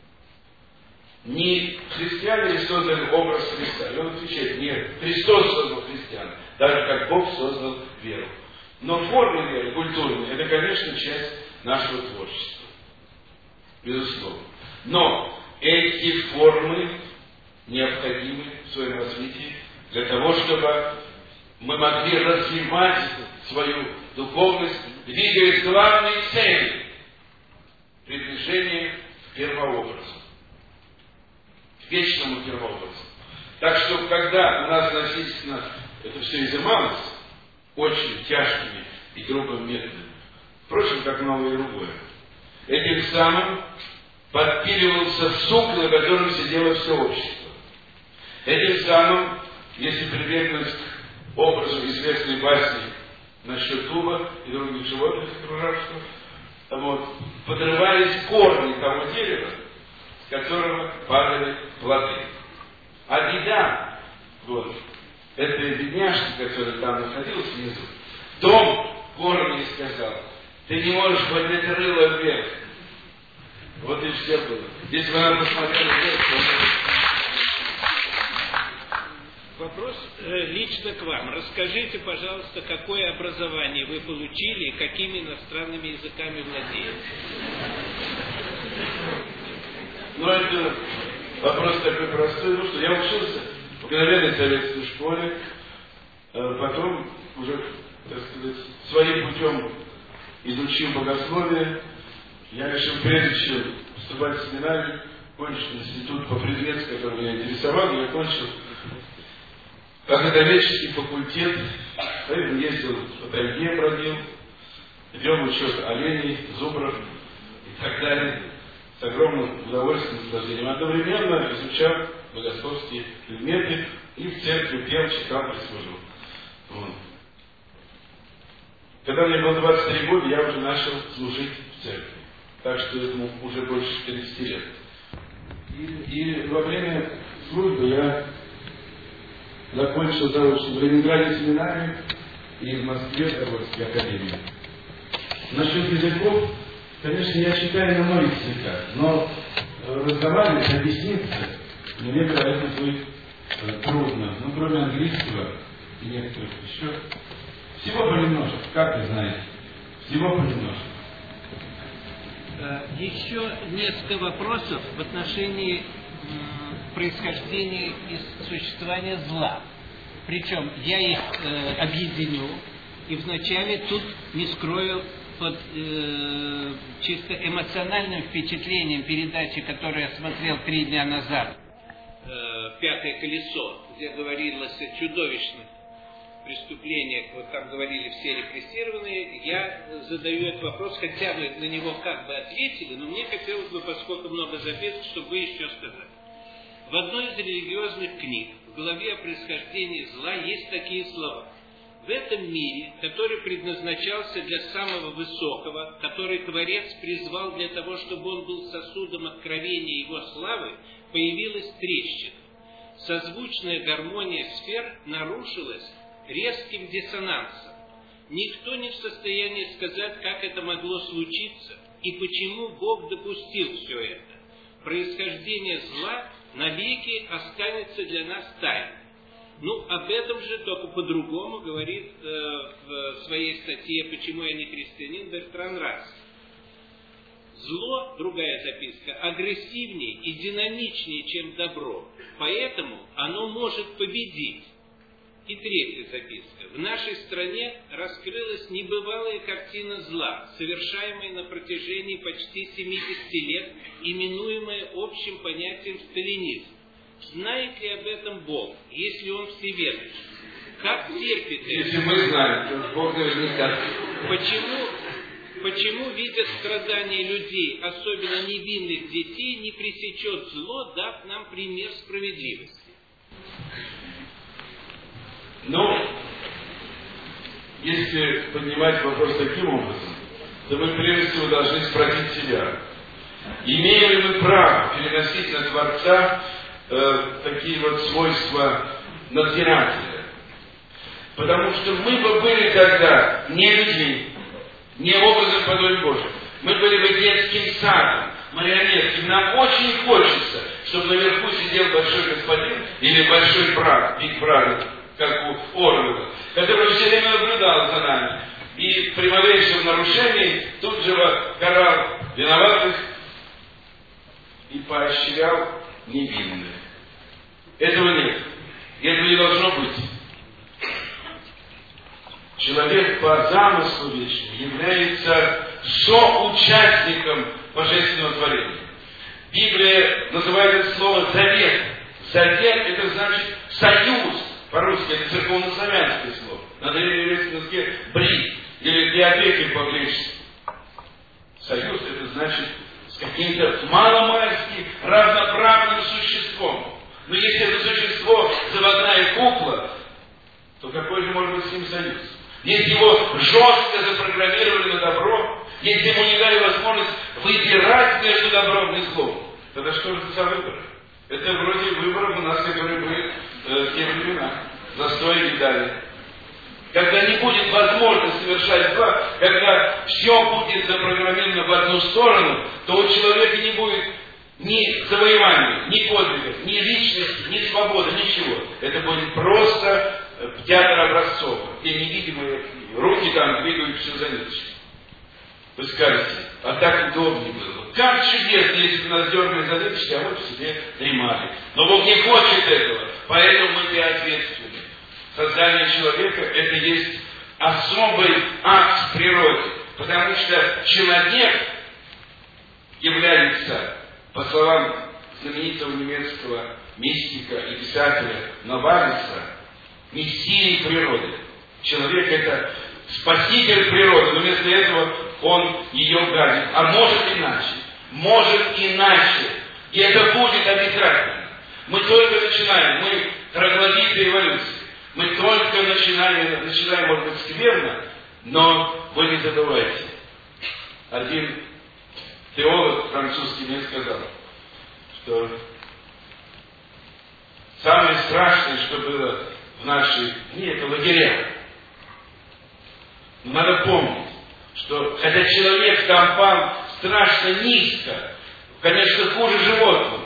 не христиане ли создали образ Христа? И он отвечает, нет, Христос создал христиан, даже как Бог создал веру. Но формы веры, культурные, это, конечно, часть нашего творчества. Безусловно. Но эти формы необходимы в своем развитии для того, чтобы мы могли развивать свою духовность, двигаясь к главной цели — приближение к первообразу, к вечному первообразу. Так что, когда у нас насильственно это все изымалось, очень тяжкими и грубыми методами. Впрочем, как много и другое. Этим самым подпиливался сук, на котором сидело все общество. Этим самым, если прибегнуть к образу известной басни насчет дуба и других животных, окружавших, вот, подрывались корни того дерева, с которого падали плоды. А беда, вот, этой бедняжки, которая там находилась внизу, дом корни сказал: ты не можешь поднять рыло вверх. Вот и все было. Если бы она посмотрела вверх, то... Вопрос э, лично к вам. Расскажите, пожалуйста, какое образование вы получили и какими иностранными языками владеете? Ну, это вопрос такой простой. Ну что, я учился в обыкновенной советской школе, э, потом уже, так сказать, своим путем изучил богословие. Я решил, прежде чем вступать в семинарию, кончить институт по предмету, который меня интересовал. Я кончил академический факультет, поэтому ездил по тайге, бродил, вел учет оленей, зубров и так далее, с огромным удовольствием и наслаждением. Одновременно изучал богословские предметы и в церкви пел, читал, прислужил. Вот. Когда мне было двадцать три года, я уже начал служить в церкви. Так что этому уже больше тридцати лет. И, и во время службы я закончил заочно в Ленинграде семинарию и в Москве Торговской академии. Насчет языков, конечно, я читаю на многих языках, но разговаривать, объясниться мне, вероятно, будет трудно. Ну, кроме английского и некоторых еще. Всего понемножку, как вы знаете. Всего понемножку. Еще несколько вопросов в отношении происхождения и существования зла. Причем я их э, объединю, и вначале тут не скрою под э, чисто эмоциональным впечатлением передачи, которую я смотрел три дня назад, э, «Пятое колесо», где говорилось о чудовищных преступлениях, вот там говорили все репрессированные, я задаю этот вопрос, хотя вы на него как бы ответили, но мне хотелось бы, поскольку много записок, чтобы вы еще сказали. В одной из религиозных книг, в главе о происхождении зла, есть такие слова. В этом мире, который предназначался для самого высокого, который Творец призвал для того, чтобы он был сосудом откровения Его славы, появилась трещина. Созвучная гармония сфер нарушилась резким диссонансом. Никто не в состоянии сказать, как это могло случиться и почему Бог допустил все это. Происхождение зла навеки останется для нас тайной. Ну, об этом же только по-другому говорит э, в своей статье «Почему я не христианин» Бертран Рассел. Зло, другая записка, агрессивнее и динамичнее, чем добро, поэтому оно может победить. И третья записка. В нашей стране раскрылась небывалая картина зла, совершаемая на протяжении почти семидесяти лет, именуемая общим понятием сталинизм. Знает ли об этом Бог, если Он всеведущий? Как терпит это? Если мы знаем, то Бог наверняка. Почему, почему, видя страдания людей, особенно невинных детей, не пресечет зло, дав нам пример справедливости? Но, если поднимать вопрос таким образом, то мы прежде всего должны спросить себя, имеем ли мы право переносить на Творца э, такие вот свойства надзирателя? Потому что мы бы были тогда не людьми, не образом подобия Божьим. Мы были бы детским садом, марионетками. Нам очень хочется, чтобы наверху сидел большой господин или большой брат, Биг Брат, как у Орвелла, который все время наблюдал за нами. И при малейшем нарушении тут же карал виноватых и поощрял невинных. Этого нет. И этого не должно быть. Человек по замыслу вечному является соучастником божественного творения. Библия называет это слово завет. Завет — это значит союз, По-русски это церковнославянское слово. На древнееврейском языке брит или диапекель по-гречески. Союз это значит с каким-то маломальски равноправным существом. Но если это существо заводная кукла, то какой же может быть с ним союз? Если его жестко запрограммировали на добро, если ему не дали возможность выбирать между добром и злом, тогда что же это за выборы? Это вроде выборов у нас, которые были э, в те времена. Застой и далее. Когда не будет возможности совершать зла, когда все будет запрограммировано в одну сторону, то у человека не будет ни завоевания, ни подвига, ни личности, ни свободы, ничего. Это будет просто театр образцов. Те невидимые руки там двигают все за ниточки. Вы скажете, а так удобнее было. Как чудесно, если бы нас дергали за ниточки, а вот в себе дремали. Но Бог не хочет этого, поэтому мы и ответственны. Создание человека – это есть особый акт в природе. Потому что человек является, по словам знаменитого немецкого мистика и писателя Новариса, мессией природы. Человек – это спаситель природы, но вместо этого он ее гадит. А может иначе. Может иначе. И это будет обязательно. Мы только начинаем. Мы троглодиты эволюции. Мы только начинаем, начинаем, может быть, скверно, но вы не забывайте. Один теолог французский мне сказал, что самое страшное, что было в нашей дни, это лагеря. Надо помнить, что хотя человек там пал страшно низко, конечно, хуже животного.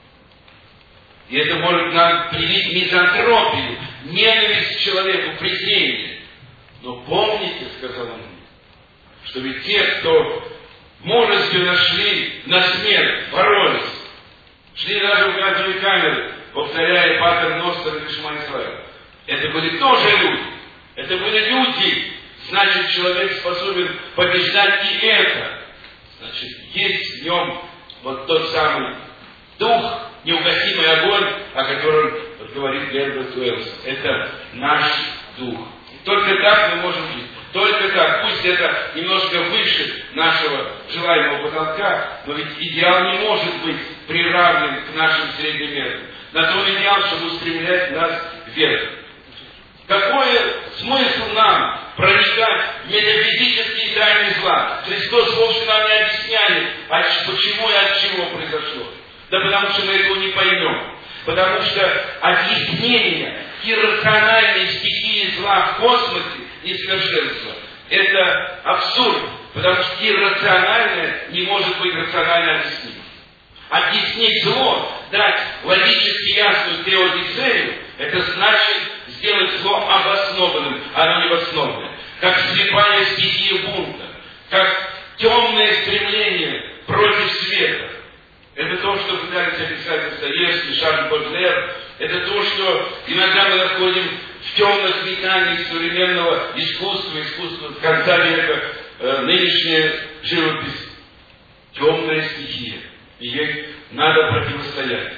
И это может нам привить мизантропию, ненависть к человеку, презрение. Но помните, сказал он мне, что ведь те, кто мужественно шли на смерть, боролись, шли даже в газовые камеры, повторяя Патер Ностер и Шма Исраэль, это были тоже люди. Это были люди. Значит, человек способен побеждать и это. Значит, есть в нем вот тот самый дух, неугасимый огонь, о котором говорит Герберт Уэллс. Это наш дух. Только так мы можем жить. Только так. Пусть это немножко выше нашего желаемого потолка, но ведь идеал не может быть приравнен к нашим средним мерам. На то идеал, чтобы устремлять нас вверх. Какой смысл нам проникать в метафизические тайны зла? Христос вовсе нам не объясняет, почему и от чего произошло. Да потому что мы этого не поймем. Потому что объяснение иррациональной стихии зла в космосе и совершенства – это абсурд. Потому что иррациональное не может быть рационально объяснимо. Объяснить зло, дать логически ясную теодицею – это значит сделать зло обоснованным, а оно необоснованное. Как слепая стихия бунта, как темное стремление против света. Это то, что пытались описать Достоевский, Шарль Бодлер. Это то, что иногда мы находим в темных метаниях современного искусства, искусства конца века, э, нынешняя живопись. Темная стихия. И ей надо противостоять.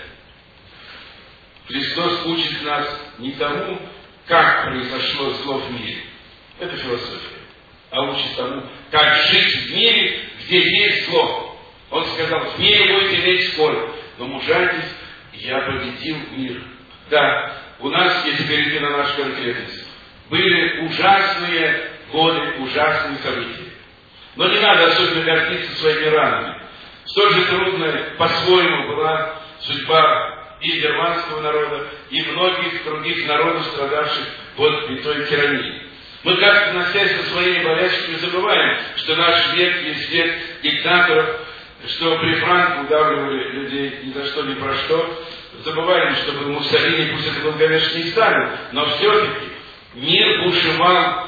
Христос учит нас не тому, как произошло зло в мире. Это философия. А учит тому, как жить в мире, где есть зло. Он сказал, в мире будете иметь скорбь, но мужайтесь, я победил мир. Да, у нас, если перейти на нашу конкретность, были ужасные годы, ужасные события. Но не надо особенно гордиться своими ранами. Столь же трудной по-своему была судьба и германского народа, и многих других народов, страдавших под пятой тирании. Мы как-то, носясь со своими болячками, забываем, что наш век есть век диктаторов, что при Франко удавливали людей ни за что, ни про что. Забываем, что был Муссолини, пусть это был, конечно, не Сталин, но все-таки мир бушевал,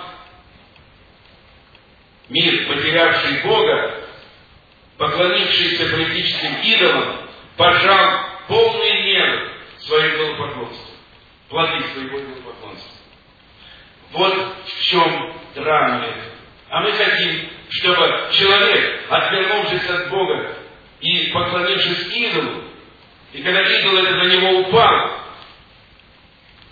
мир, потерявший Бога, поклонившийся политическим идолам, пожал полные меры своим идолопоклонством, плоды своего идолопоклонства. Вот в чем драма это. А мы хотим, чтобы человек, отвернувшись от Бога и поклонившись идолу, и когда идол это на него упал,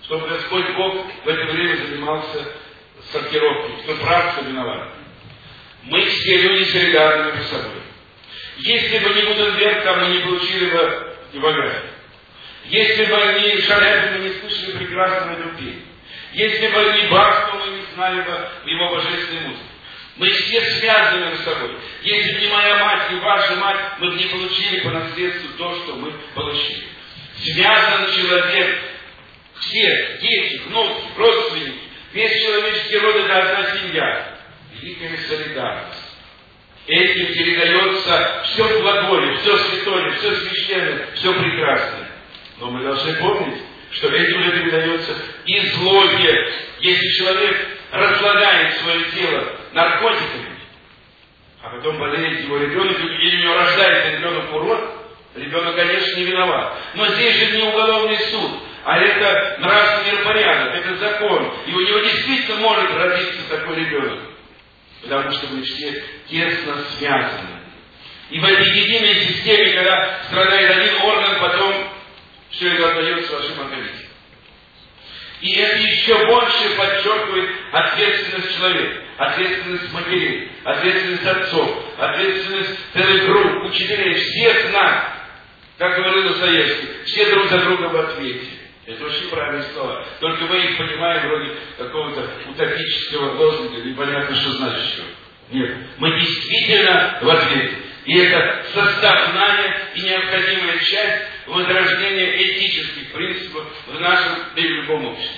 чтобы Господь Бог в это время занимался сортировкой, кто прав, кто виноват. Мы все люди солидарны между собой. Если бы не Гутенберг, там мы не получили бы типографию. Если бы не Шаляпин, мы не слышали прекрасного этого пения. Если бы не Бах, то мы не знали бы его божественной музыки. Мы все связаны между собой. Если бы не моя мать и ваша мать, мы бы не получили по наследству то, что мы получили. Связан человек, все, дети, внуки, родственники, весь человеческий род — это одна семья. Великая солидарность. Этим передается все благое, все святое, все священное, все прекрасное. Но мы должны помнить, что этим же передается и злобе. Если человек разлагает свое тело наркотиками, а потом болеет его ребенок, или у него рождается ребенок урод, ребенок, конечно, не виноват. Но здесь же не уголовный суд, а это нравственный порядок, это закон. И у него действительно может родиться такой ребенок. Потому что мы все тесно связаны. И в этой единой системе, когда страдает один орган, потом все это отдается вашим организмам. И это еще больше подчеркивает ответственность человека, ответственность матерей, ответственность отцов, ответственность целых групп, учителей, всех нас. Как говорил Достоевский, все друг за друга в ответе. Это очень правильные слова. Только мы их понимаем вроде какого-то утопического лозунга, непонятно, что значит что. Нет, мы действительно в ответе. И это составная и необходимая часть возрождения этических принципов в нашем и в любом обществе.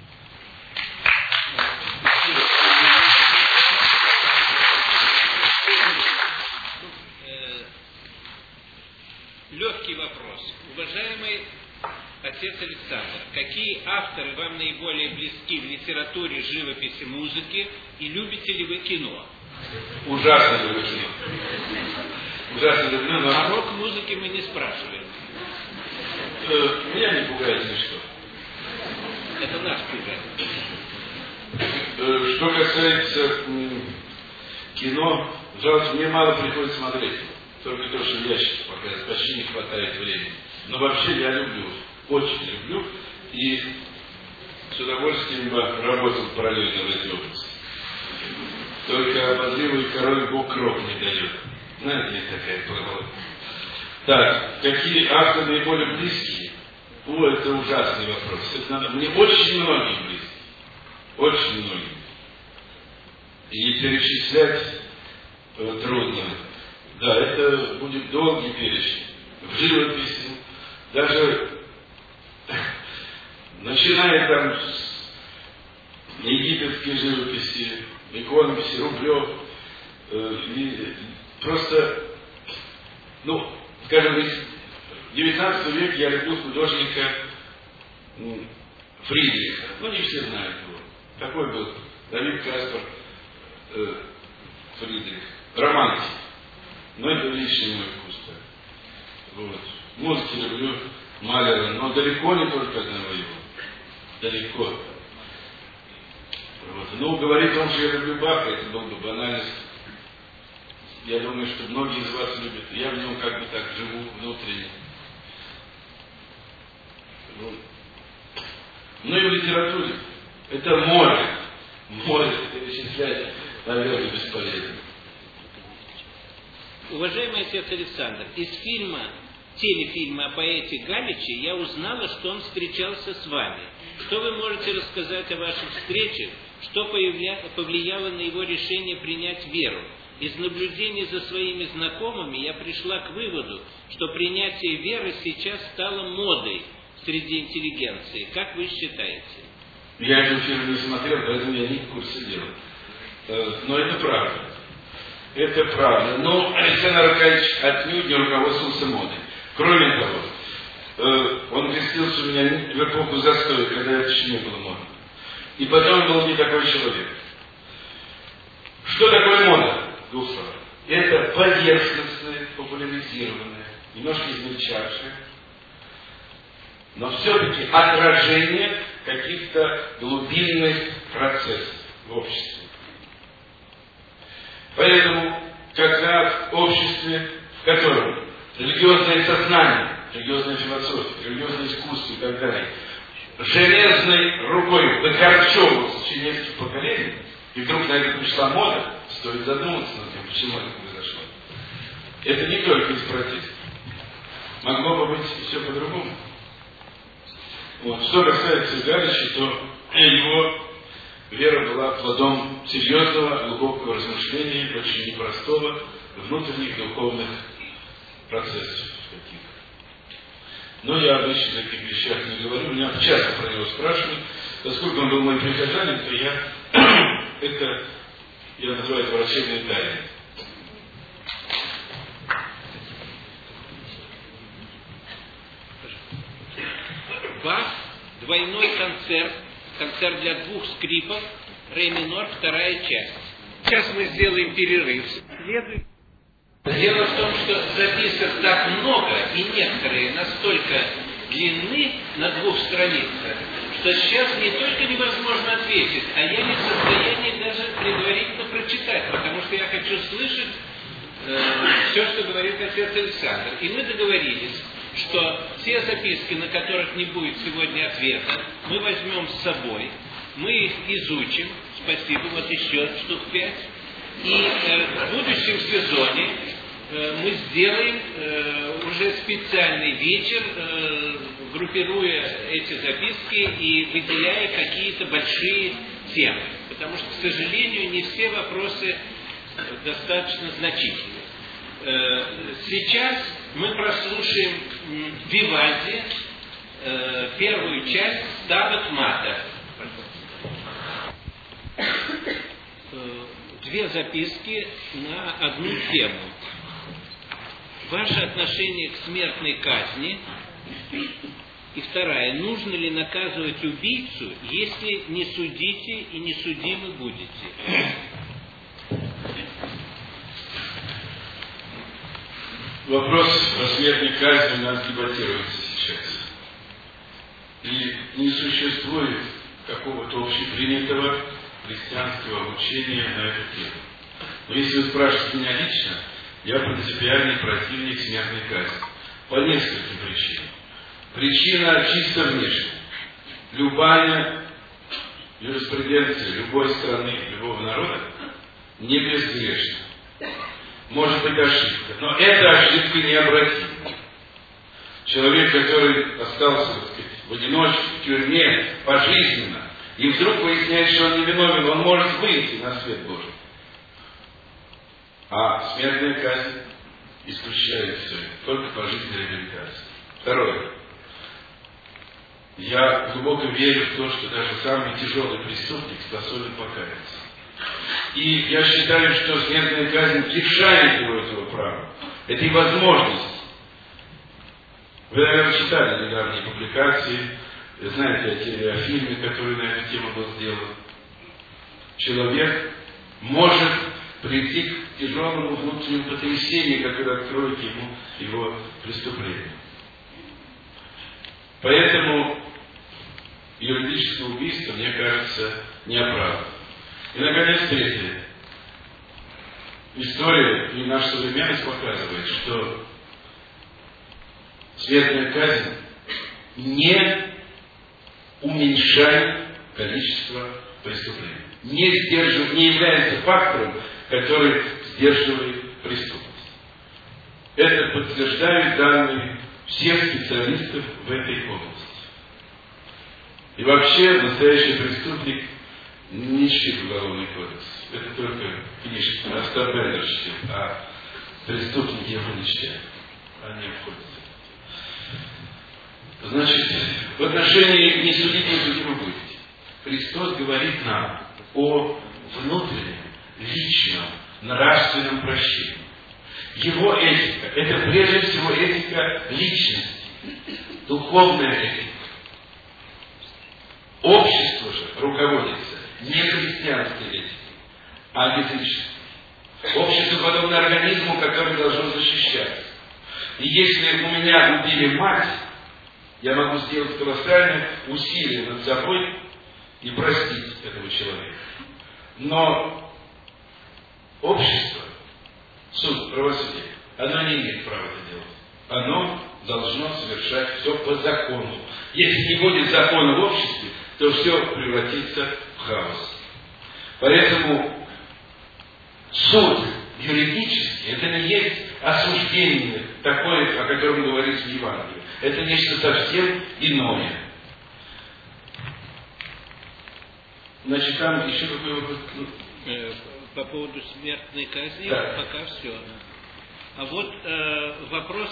Легкий вопрос. Уважаемый отец Александр, какие авторы вам наиболее близки в литературе, живописи, музыке, и любите ли вы кино? Ужасно люблю кино. Ужасно люблю, но... А рок-музыки мы не спрашиваем. Э, меня не пугает ничто. Это нас пугает. Э, что касается м, кино, жалко, мне мало приходится смотреть. Только то, что я сейчас показываю, почти не хватает времени. Но вообще я люблю, очень люблю, и с удовольствием бы работал параллельно в этой области. Только обозримый король Бог кров не дает. Знаете, есть такая поговорка. Так, какие авторы наиболее близкие? О, это ужасный вопрос. Это надо... Мне очень многие близкие. Очень многие. И перечислять э, трудно. Да, это будет долгий перечень. В живописи, даже начиная там с египетской живописи, иконописи, Рублев, э, и просто, ну, скажем, в девятнадцатом веке я люблю художника Фридриха. Ну, не все знают его. Такой был Давид Каспар э, Фридрих. Романтик. Но это личный мой вкус. Вот. Музыки люблю Малера, но далеко не только одного его. Далеко. Вот. Ну, говорит он, что я люблю Баха, это был бы банальность. Я думаю, что многие из вас любят. Я в нем как бы так живу внутренне. Вот. Ну и в литературе. Это море. Море. Перечислять, наверное, бесполезно. Уважаемый отец Александр, из фильма, телефильма о поэте Галиче я узнала, что он встречался с вами. Что вы можете рассказать о ваших встречах? Что повлия... повлияло на его решение принять веру? Из наблюдений за своими знакомыми я пришла к выводу, что принятие веры сейчас стало модой среди интеллигенции. Как вы считаете? Я этот фильм не смотрел, поэтому я не в курсе дела. Но это правда. Это правда. Но Александр Аркадьевич отнюдь не руководствовался модой. Кроме того, он крестился у меня в эпоху застоя, когда это еще не было модно. И потом он был не такой человек. Что такое мода? Двух слов. Это поверхностное, популяризированное, немножко измельчавшее, но все-таки отражение каких-то глубинных процессов в обществе. Поэтому, когда в обществе, в котором религиозное сознание, религиозная философия, религиозное искусство и так далее железной рукой выкорчевывался в течение нескольких поколений, и вдруг на это пришла мода, стоит задуматься над тем, почему это произошло. Это не только из протеста. Могло бы быть все по-другому. Вот. Что касается Галича, то его вера была плодом серьезного, глубокого размышления, очень непростого, внутренних духовных процессов каких. Но я обычно о таких вещах не говорю, меня часто про него спрашивают, поскольку он был моим прихожанин, то я это, я называю это врачебной тайной. Бах, двойной концерт, концерт для двух скрипок, ре минор, вторая часть. Сейчас мы сделаем перерыв. Следует. Дело в том, что записок так много, и некоторые настолько длинны на двух страницах, что сейчас не только невозможно ответить, а я не в состоянии даже предварительно прочитать, потому что я хочу слышать э, все, что говорит отец Александр. И мы договорились, что те записки, на которых не будет сегодня ответа, мы возьмем с собой, мы их изучим, спасибо, вот еще штук пять, и э, в будущем сезоне э, мы сделаем э, уже специальный вечер, э, группируя эти записки и выделяя какие-то большие темы, потому что, к сожалению, не все вопросы достаточно значительны. Э, сейчас мы прослушаем Вивальди, э, первую часть «Стабат Мата». Две записки на одну тему. Ваше отношение к смертной казни. И вторая. Нужно ли наказывать убийцу, если не судите и не судимы будете? Вопрос о смертной казни у нас дебатируется сейчас. И не существует какого-то общепринятого христианского учения на эту тему. Но если вы спрашиваете меня лично, я принципиальный противник смертной казни. По нескольким причинам. Причина чисто внешняя. Любая юриспруденция любой страны, любого народа не безгрешна. Может быть ошибка, но эта ошибка необратима. Человек, который остался, так сказать, в одиночестве, в тюрьме, пожизненно, и вдруг выясняет, что он невиновен, он может выйти на свет Божий. А смертная казнь исключает все это, только пожизненная реабилитация. Второе. Я глубоко верю в то, что даже самый тяжелый преступник способен покаяться. И я считаю, что смертная казнь лишает его этого права, этой возможности. Вы, наверное, читали недавние публикации, знаете о телефильме, который на эту тему был сделан. Человек может прийти к тяжелому внутреннему потрясению, которое откроет ему его преступление. Поэтому юридическое убийство, мне кажется, неоправданно. И, наконец, третье. История и наша современность показывает, что смертная казнь не уменьшает количество преступлений. Не, сдерживает, не является фактором, который сдерживает преступность. Это подтверждают данные всех специалистов в этой области. И вообще настоящий преступник не чтит уголовный кодекс. Это только книжки Астабеллер чтит, а преступники его не чтят. Они обходятся. Значит, в отношении не судите, не судимы будете. Христос говорит нам о внутреннем, личном, нравственном прощении. Его этика – это прежде всего этика личности, духовная этика. Общество же руководится не христианской этикой, а языческой. Общество подобно организму, который должно защищаться. И если у меня убили мать, я могу сделать колоссальное усилие над собой и простить этого человека. Но общество, суд, правосудие, оно не имеет права это делать. Оно должно совершать все по закону. Если не будет закона в обществе, то все превратится в хаос. Поэтому суд юридический, это не есть осуждение такое, о котором говорится в Евангелии. Это нечто совсем иное. Значит, там еще какой вопрос? По поводу смертной казни, да. Пока все. А вот э, вопрос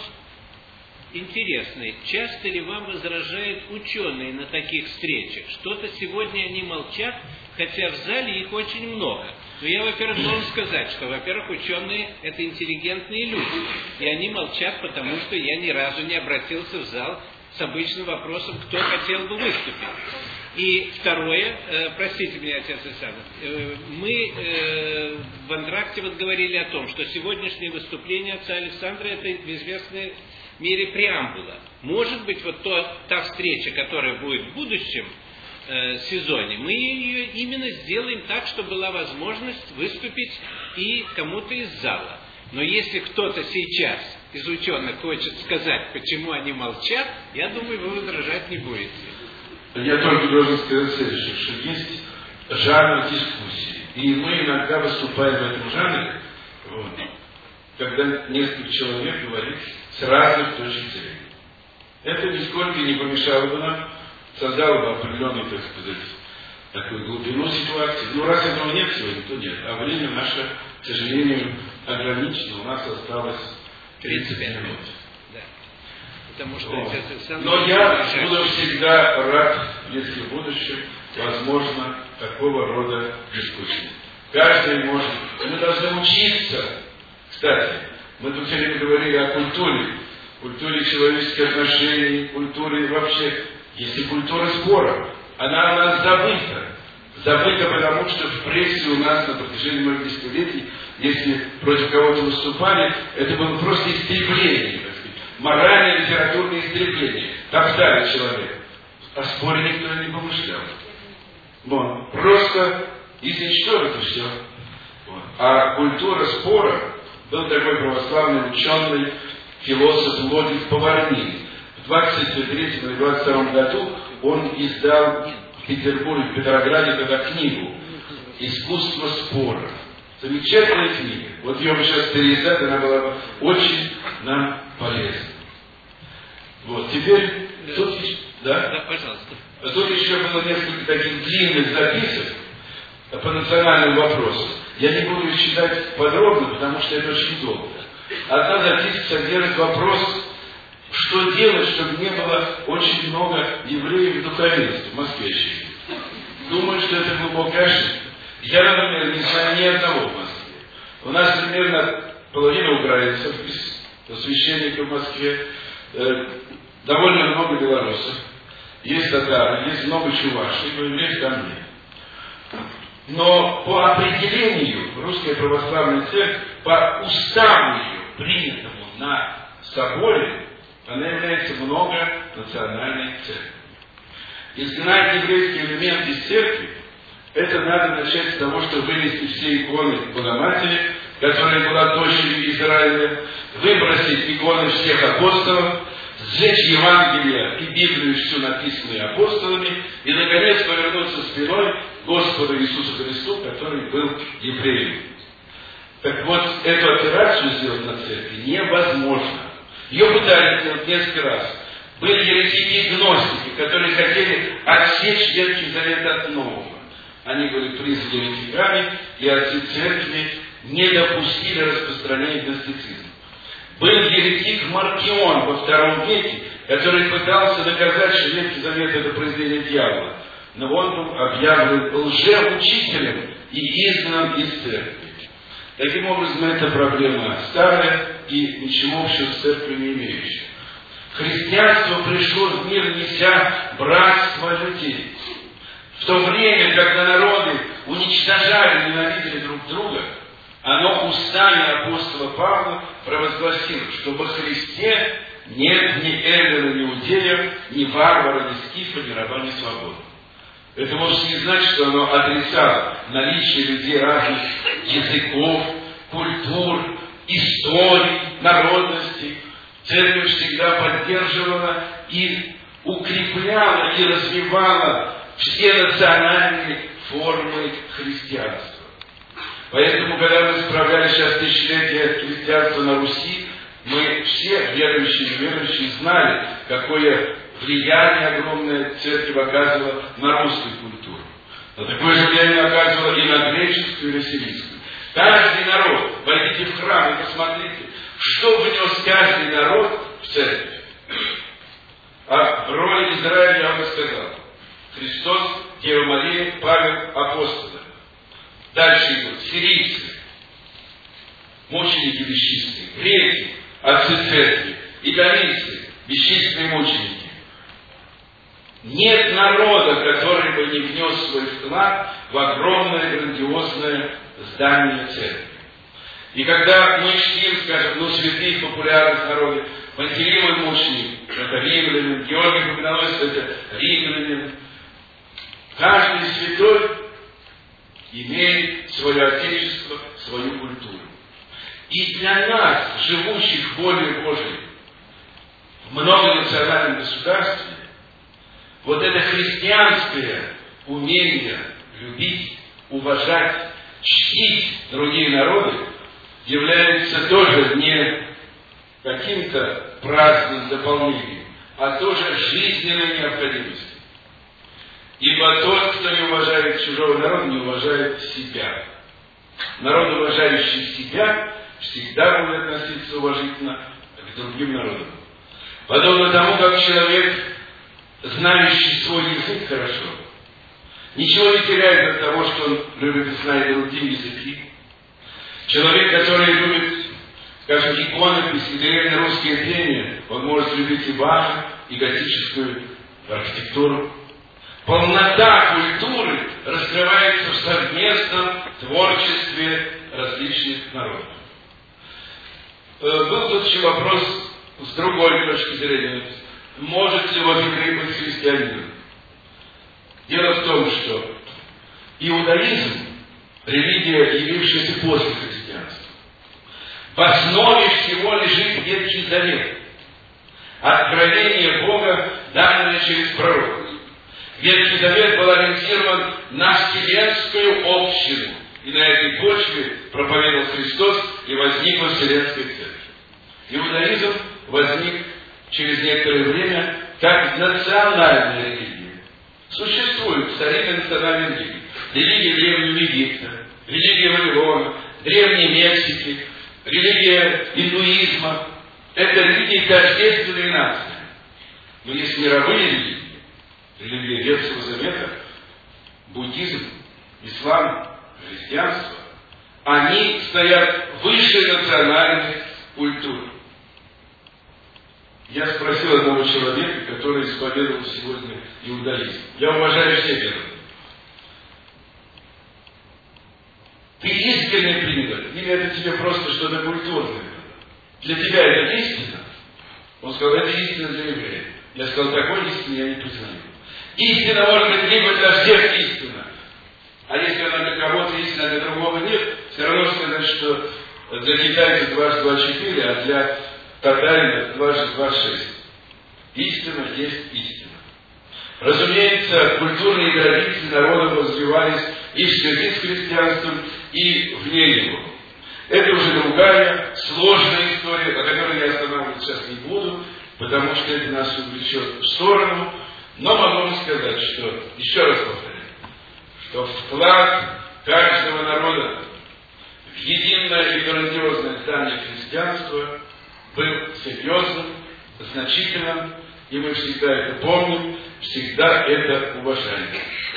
интересный. Часто ли вам возражают ученые на таких встречах? Что-то сегодня они молчат, хотя в зале их очень много. Но я, во-первых, должен сказать, что, во-первых, ученые – это интеллигентные люди. И они молчат, потому что я ни разу не обратился в зал с обычным вопросом, кто хотел бы выступить. И второе, э, простите меня, отец Александр, э, мы э, в антракте вот говорили о том, что сегодняшнее выступление отца Александра – это в известной мере преамбула. Может быть, вот то, та встреча, которая будет в будущем э, сезоне, мы ее именно сделаем так, чтобы была возможность выступить и кому-то из зала. Но если кто-то сейчас из ученых хочет сказать, почему они молчат, я думаю, вы возражать не будете. Я только должен сказать следующее, что есть жанр дискуссии. И мы иногда выступаем в этом жанре, вот, когда несколько человек говорит с разных точек зрения. Это нисколько не помешало бы нам, создало бы определенную, так сказать, такую глубину ситуации. Но раз этого нет сегодня, то нет. А время наше, к сожалению, ограничено. У нас осталось тридцать минут. Да. Потому что вот. Александр... Но я буду всегда рад, если в будущем возможно такого рода дискуссии. Каждый может. Мы должны учиться. Кстати, мы тут все время говорили о культуре, культуре человеческих отношений, культуре вообще. Если культура спора, она у нас забыта. Забыта, потому что в прессе у нас на протяжении многих десятилетий, если против кого-то выступали, это было просто истребление, так сказать, моральное, литературное истребление. Топтали человека. О споре никто не помышлял. Вот. Просто изничтожить и все. Вот. А культура спора, был такой православный ученый, философ, логик Поварнин. В двадцать третьем или двадцать втором году он издал в Петербурге, в Петрограде тогда книгу «Искусство спора». Замечательная книга. Вот ее бы сейчас переиздать, она была бы очень нам полезна. Вот, теперь тут, да? Да, пожалуйста. А тут еще было несколько таких длинных записок по национальным вопросам. Я не буду их читать подробно, потому что это очень долго. Одна записка содержит вопрос, что делать, чтобы не было очень много евреев в духовенстве в Москве. Думаю, что это глубокая ошибка. Я, например, не знаю ни одного в Москве. У нас примерно половина украинцев, священников в Москве, э, довольно много белорусов, есть татары, есть много чувашей, но евреев там нет. Но по определению Русская Православная Церковь, по уставу ее, принятому на соборе, она является многонациональной церковью. Изгнать еврейский элемент из церкви, это надо начать с того, что вывести все иконы Богоматери, которая была дочерью Израиля, выбросить иконы всех апостолов, сжечь Евангелие и Библию всю написанную апостолами, и, наконец, повернуться спиной к Господу Иисусу Христу, который был евреем. Так вот, эту операцию сделать на церкви невозможно. Ее пытались сделать несколько раз. Были еретики и гностики, которые хотели отсечь Ветхий Завет от Нового. Они были признаны еретиками, и отцы церкви не допустили распространения гностицизма. Был еретик Маркион во втором веке, который пытался доказать, что Ветхий Завет — это произведение дьявола. Но он был объявлен лжеучителем и изгнан из церкви. Таким образом, эта проблема старая и ничего общего с церковью не имеющая. Христианство пришло в мир, неся братство людей. В то время, когда народы уничтожали, ненавидели друг друга, оно устами апостола Павла провозгласило, что во Христе нет ни эллина, ни иудея, ни варвара, ни скифа, ни раба, ни свободы. Это вовсе не значит, что оно отрицало наличие людей разных языков, культур, историй, народностей. Церковь всегда поддерживала и укрепляла и развивала все национальные формы христианства. Поэтому, когда мы справляли сейчас тысячелетие христианства на Руси, мы все, верующие и неверующие, знали, какое влияние огромное церковь оказывала на русскую культуру. Но такое же влияние оказывало и на греческую, и на сирийскую. Каждый народ, войдите в храм и посмотрите, что внес каждый народ в церковь. О роли Израиля я вам сказал. Христос, Дева Мария, Павел, апостолы. Дальше идут сирийцы, мученики бесчисленные, греки, отцы церкви, италийцы, бесчисленные мученики. Нет народа, который бы не внес свой вклад в огромное грандиозное здание церкви. И когда мы чтим, скажем, ну, святых популярных народов, Пантелеймон мученик, это римлянин, Георгий Победоносец, это римлянин. Каждый святой имеет свое отечество, свою культуру. И для нас, живущих волей Божией в многонациональном государстве, вот это христианское умение любить, уважать, чтить другие народы является тоже не каким-то праздным дополнением, а тоже жизненной необходимостью. Ибо тот, кто не уважает чужого народа, не уважает себя. Народ, уважающий себя, всегда будет относиться уважительно к другим народам. Подобно тому, как человек, знающий свой язык хорошо, ничего не теряет от того, что он любит и знает другие языки. Человек, который любит, скажем, иконопись и древнерусские пения, он может любить и Баха, и готическую архитектуру. Полнота культуры раскрывается в совместном творчестве различных народов. Был тут еще вопрос с другой точки зрения. Может ли еврей быть христианином? Дело в том, что иудаизм – религия, явившаяся после христианства. В основе всего лежит Ветхий Завет. Откровение Бога, данное через пророков. Ветхий Завет был ориентирован на вселенскую общину. И на этой почве проповедовал Христос, и возникла Вселенская Церковь. Иудаизм возник через некоторое время как национальная религия. Существуют старинные национальные религии. Религия Древнего Египта, религия Вавилона, Древней Мексики, религия индуизма. Это религии тождественные нации. Но есть мировые религии, религия Ветхого Завета, буддизм, ислам, христианство, они стоят выше национальных культур. Я спросил одного человека, который исповедовал сегодня иудаизм. Я уважаю все веры. Ты искренне принял, или это тебе просто что-то культурное? Для тебя это истина? Он сказал, это истина для еврея. Я сказал, такой истины я не признаю. Истина может быть либо для всех истина, а если она для кого-то истина, а для другого нет, все равно сказать, что для китайцев дважды два четыре, а для татарина дважды два шесть. Истина есть истина. Разумеется, культурные традиции народа развивались и в связи с христианством, и вне его. Это уже другая, сложная история, о которой я останавливаться сейчас не буду, потому что это нас увлечет в сторону. Но могу вам сказать, что, еще раз повторяю, что вклад каждого народа в единое и грандиозное здание христианства был серьезным, значительным, и мы всегда это помним, всегда это уважаем.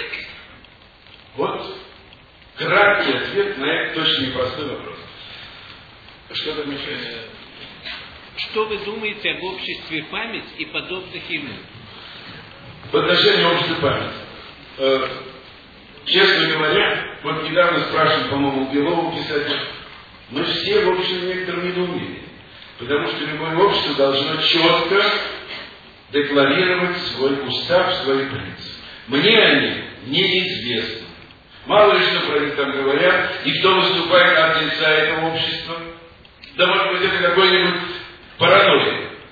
Вот краткий ответ на этот точно непростой вопрос. Что там еще? Что вы думаете об обществе «Память» и подобных ему? В отношении общества «Память». Э, честно говоря, вот недавно спрашивали, по-моему, Белову писателя, мы все, в общем, в некотором недоумении. Потому что любое общество должно четко декларировать свой устав, свои принципы. Мне они неизвестны. Мало ли что про них там говорят, и кто выступает от лица этого общества. Да, может быть, это какой-нибудь паранойя.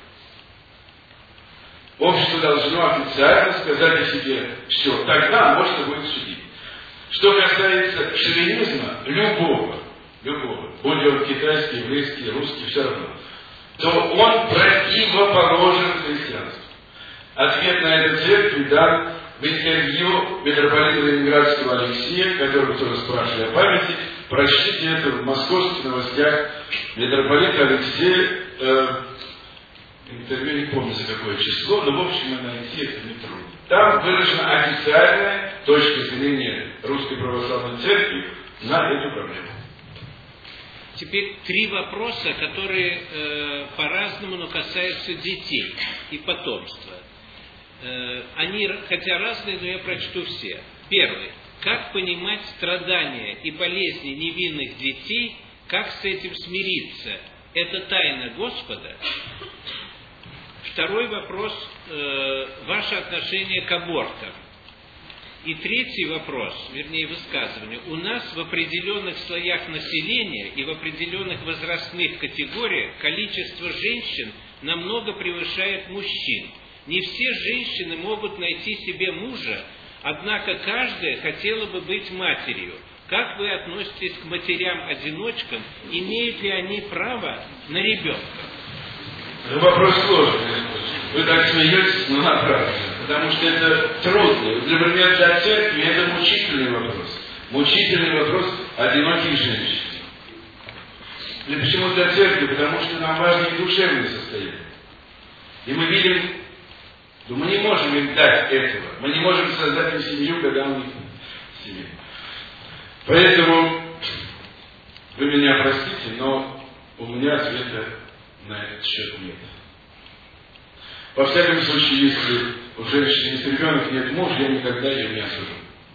Общество должно официально сказать о себе все. Тогда можно будет судить. Что касается шовинизма, любого, любого, будь он китайский, еврейский, русский, все равно, то он противоположен христианству. Ответ на это церкви дан в интервью митрополита Ленинградского Алексея, которого тоже спрашивали о памяти. Прочтите это в московских новостях. Митрополита Алексея, э, интервью не помню за какое число, но в общем найти это не трудно. Там выражена официальная точка зрения Русской Православной Церкви на эту проблему. Теперь три вопроса, которые э, по-разному, но касаются детей и потомства. Э, они хотя разные, но я прочту все. Первый. Как понимать страдания и болезни невинных детей, как с этим смириться? Это тайна Господа? Второй вопрос. Э, ваше отношение к абортам. И третий вопрос, вернее высказывание. У нас в определенных слоях населения и в определенных возрастных категориях количество женщин намного превышает мужчин. Не все женщины могут найти себе мужа, однако каждая хотела бы быть матерью. Как вы относитесь к матерям-одиночкам? Имеют ли они право на ребенка? Ну, вопрос сложный. Вы так смеетесь, но направо. Потому что это трудно. Например, для церкви это мучительный вопрос. Мучительный вопрос одиноких женщин. И почему для церкви? Потому что нам важно их душевное состояние. И мы видим, что мы не можем им дать этого. Мы не можем создать им семью, когда у них семья. Поэтому вы меня простите, но у меня ответа на этот счет нет. Во всяком случае, если у женщины есть ребенок, нет мужа, я никогда ее не осужу.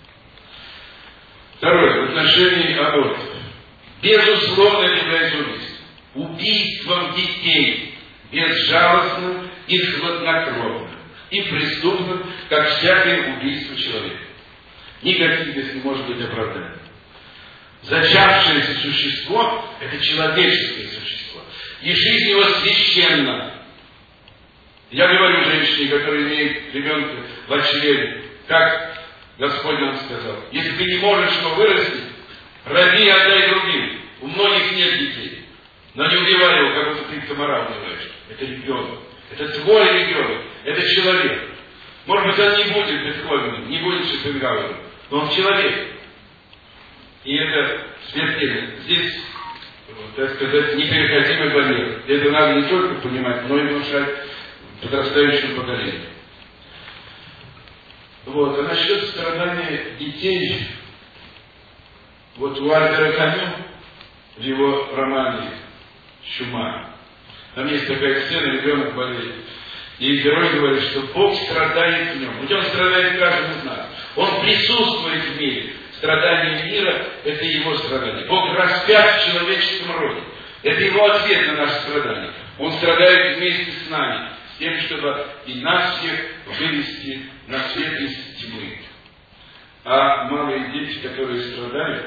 Второе. В отношении абортов. Безусловно, это является убийством. Убийством детей. Безжалостным и хладнокровным. И преступным, как всякое убийство человека. Никаких здесь не может быть оправданий. Зачавшееся существо – это человеческое существо. И жизнь его священна. Я говорю женщине, которая имеет ребенка в чреве, как Господь нам сказал, если ты не можешь его вырастить, роди и отдай другим. У многих нет детей. Но не убивай его, как будто ты комара убиваешь. Это ребенок. Это твой ребенок. Это человек. Может быть, он не будет Бетховеном, не будет Шопенгауэром, но он человек. И это смертельно. Здесь, так сказать, непереходимый барьер. Это надо не только понимать, но и внушать подрастающему поколению. Вот. А насчет страдания детей, вот у Альбера Камю в его романе «Чума», там есть такая сцена, ребенок болеет. И герой говорит, что Бог страдает в нем. Ведь он страдает в каждом из нас. Он присутствует в мире. Страдание мира – это его страдание. Бог распят в человеческом роде. Это его ответ на наши страдания. Он страдает вместе с нами, с тем, чтобы и нас всех вывести на свет из тьмы. А малые дети, которые страдают,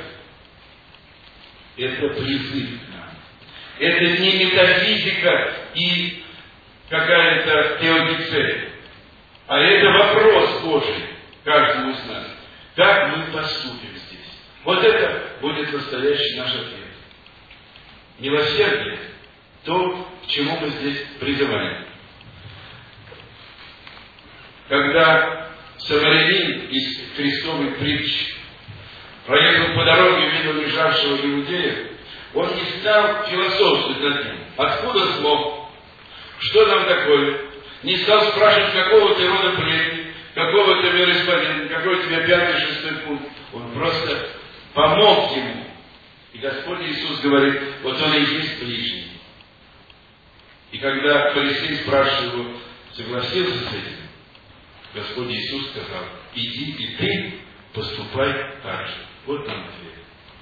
это призыв к нам. Это не метафизика и какая-то теодицея, а это вопрос Божий каждому из нас. Как мы поступим здесь? Вот это будет настоящий наш ответ. Милосердие – то, к чему мы здесь призываем. Когда самарянин из Христовой притчи проехал по дороге, увидел лежавшего иудея, он не стал философствовать над ним. Откуда зло? Что там такое? Не стал спрашивать, какого ты рода племени, какого ты вероисповедания, какой у тебя пятый, шестой пункт. Он просто помог ему. И Господь Иисус говорит, вот он и есть ближний. И когда фарисей спрашивал его, согласился с этим, Господь Иисус сказал, иди и ты поступай так же. Вот нам ответ.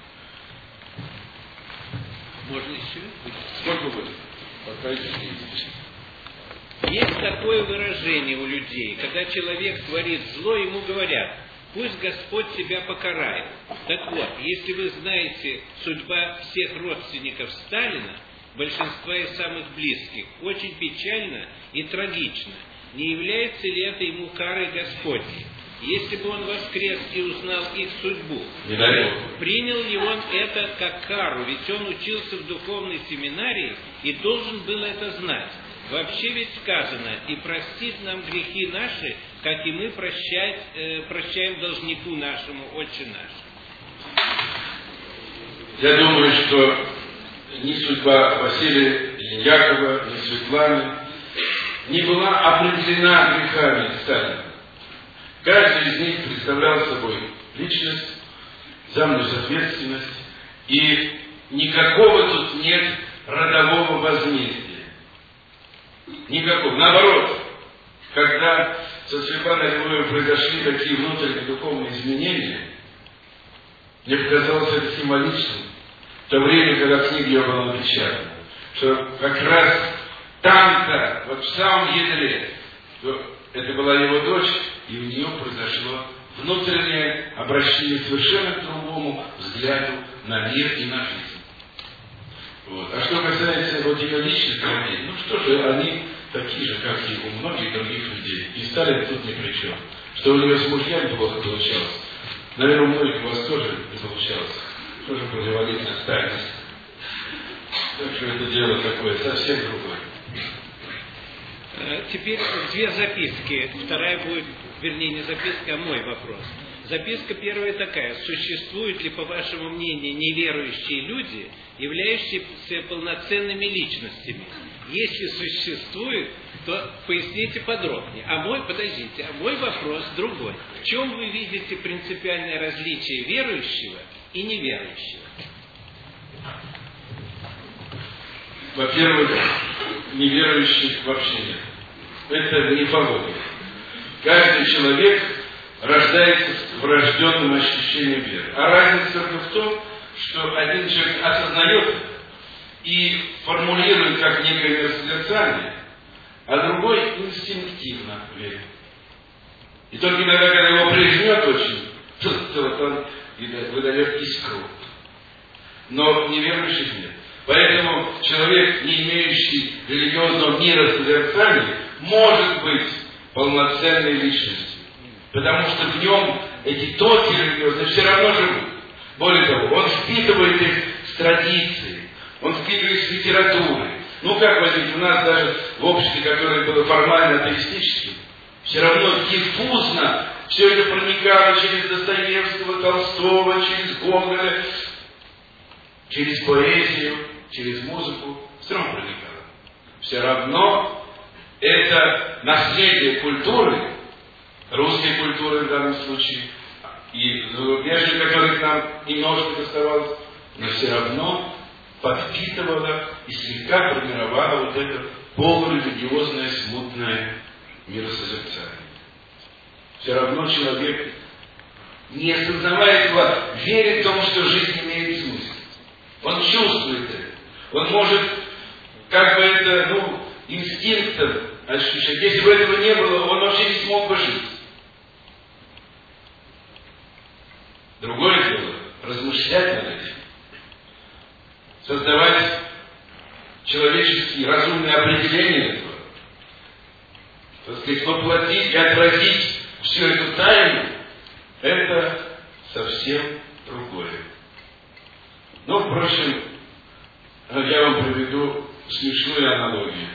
Можно еще? Сколько будет? Пока Есть такое выражение у людей, когда человек творит зло, ему говорят, пусть Господь тебя покарает. Так вот, если вы знаете, судьба всех родственников Сталина, большинства из самых близких, очень печальна и трагична. не является ли это ему карой Господней? Если бы он воскрес и узнал их судьбу, принял ли он это как кару? Ведь он учился в духовной семинарии и должен был это знать. Вообще ведь сказано: и простит нам грехи наши, как и мы прощать, э, прощаем должнику нашему, Отче наш. Я думаю, что ни судьба Василия, ни Якова, ни Светланы не была определена грехами Сталина. Каждый из них представлял собой личность, взаимную ответственность, и никакого тут нет родового возмездия. Никакого. Наоборот, когда со Светланой Львовой произошли такие внутренние духовные изменения, мне показалось это символичным. В то время, когда книга ее была напечатана, что как раз там-то, вот в самом ядре, это была его дочь, и у нее произошло внутреннее обращение совершенно к другому взгляду на мир и на жизнь. Вот. А что касается вот ее личных людей, ну что же, они такие же, как и у многих других людей. И Сталин тут ни при чем. Что у нее с мужьями плохо получалось. Наверное, у многих у вас тоже не получалось. Тоже противовалительная стальность. Так что это дело такое совсем другое. Теперь две записки. Вторая будет, вернее, не записка, а мой вопрос. Записка первая такая: существуют ли, по вашему мнению, неверующие люди, являющиеся полноценными личностями? Если существуют, то поясните подробнее. А мой, подождите, а мой вопрос другой. В чем вы видите принципиальное различие верующего и неверующего? Во-первых, неверующих вообще нет. Это мифология. Каждый человек рождается с врожденным ощущением веры. А разница только в том, что один человек осознает и формулирует как некое созерцание, а другой инстинктивно верит. И только иногда, когда его прижмет очень, то он выдает искру. Но неверующих нет. Поэтому человек, не имеющий религиозного мира созерцания, может быть полноценной личностью. Потому что в нем эти токи религиозные все равно живут. Более того, он впитывает их с традиции, он впитывает их с литературы. Ну, как возьмите, у нас даже в обществе, которое было формально атеистическим, все равно диффузно все это проникало через Достоевского, Толстого, через Гоголя, через поэзию, через музыку, все равно проникало. Все равно это наследие культуры, русской культуры в данном случае, и зарубежной, которой нам немножко доставалось, но все равно подпитывала и слегка формировала вот это полурелигиозное, смутное миросозерцание. Все равно человек, не осознавая этого, верит в том, что жизнь имеет смысл. Он чувствует это. Он может, как бы это, ну, инстинктом ощущать. Если бы этого не было, он вообще не смог бы жить. Другое дело, размышлять над этим. Создавать человеческие разумные определения этого. Так сказать, воплотить и отразить всю эту тайну, это совсем другое. Но, впрочем, я вам приведу смешную аналогию.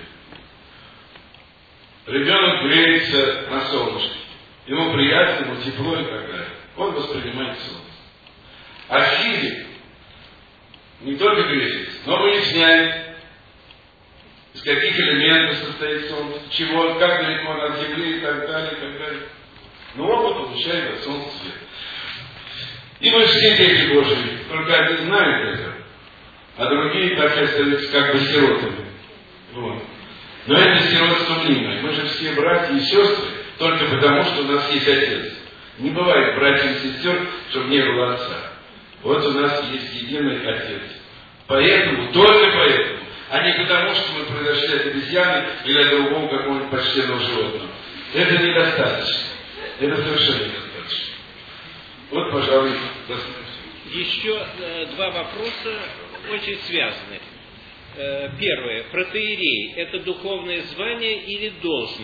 Ребенок греется на солнышке. Ему приятно, ему тепло и так далее. Он воспринимает солнце. А физик не только греется, но выясняет, из каких элементов состоит солнце, чего, как далеко он от Земли и так далее, и так далее. Но он получает от солнца свет. И мы все дети Божьи, только одни знают это, а другие так и остаются как бы сиротами. Вот. Но это сиротство мнимое. Мы же все братья и сестры, только потому, что у нас есть отец. Не бывает братьев и сестер, чтобы не было отца. Вот у нас есть единый отец. Поэтому, только поэтому, а не потому, что мы произошли от обезьяны или от другого какого-нибудь почтенного животного. Это недостаточно. Это совершенно недостаточно. Вот, пожалуй, еще э, два вопроса очень связаны. Э, первое. Протоиерей – это духовное звание или должность?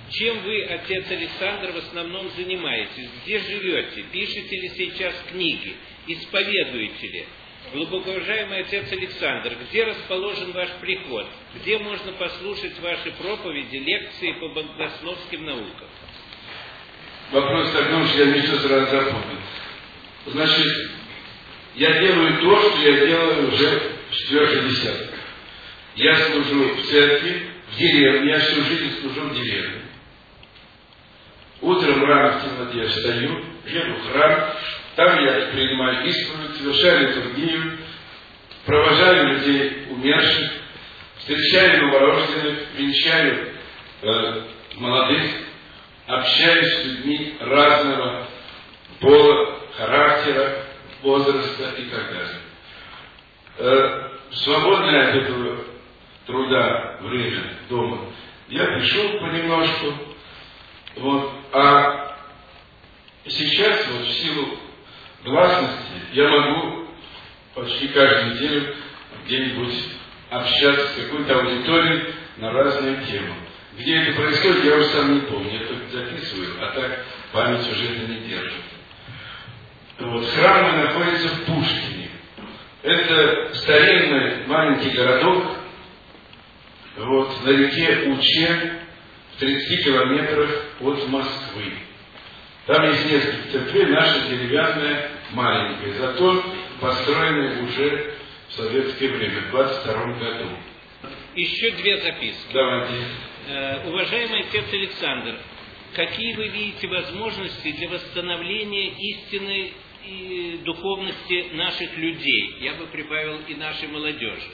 Чем вы, отец Александр, в основном занимаетесь? Где живете? Пишете ли сейчас книги? Исповедуете ли? Глубокоуважаемый отец Александр, где расположен ваш приход? Где можно послушать ваши проповеди, лекции по богословским наукам? Вопрос такой, что я не все сразу запомнил. Значит, я делаю то, что я делаю уже четвертый десяток. Я служу в церкви, в деревне, я всю жизнь служу в деревне. Утром рано в темноте я встаю, еду в храм, там я принимаю исповедь, совершаю литургию, провожаю людей умерших, встречаю новорожденных, венчаю э, молодых, общаюсь с людьми разного пола, характера, возраста и так далее. Э, свободное от этого труда время дома я пишу понемножку. Вот. А сейчас, вот в силу гласности, я могу почти каждую неделю где-нибудь общаться с какой-то аудиторией на разные темы. Где это происходит, я уже сам не помню. Я только записываю, а так память уже это не держит. Вот. Храм мой находится в Пушкине. Это старинный маленький городок, вот, на реке Уче, в тридцати километрах от Москвы. Там есть несколько церквей, наша деревянная маленькая, зато построенная уже в советское время, в двадцать втором году. Еще две записки. Давайте. Э, уважаемый отец Александр, какие вы видите возможности для восстановления истинной и духовности наших людей? Я бы прибавил и нашей молодежи.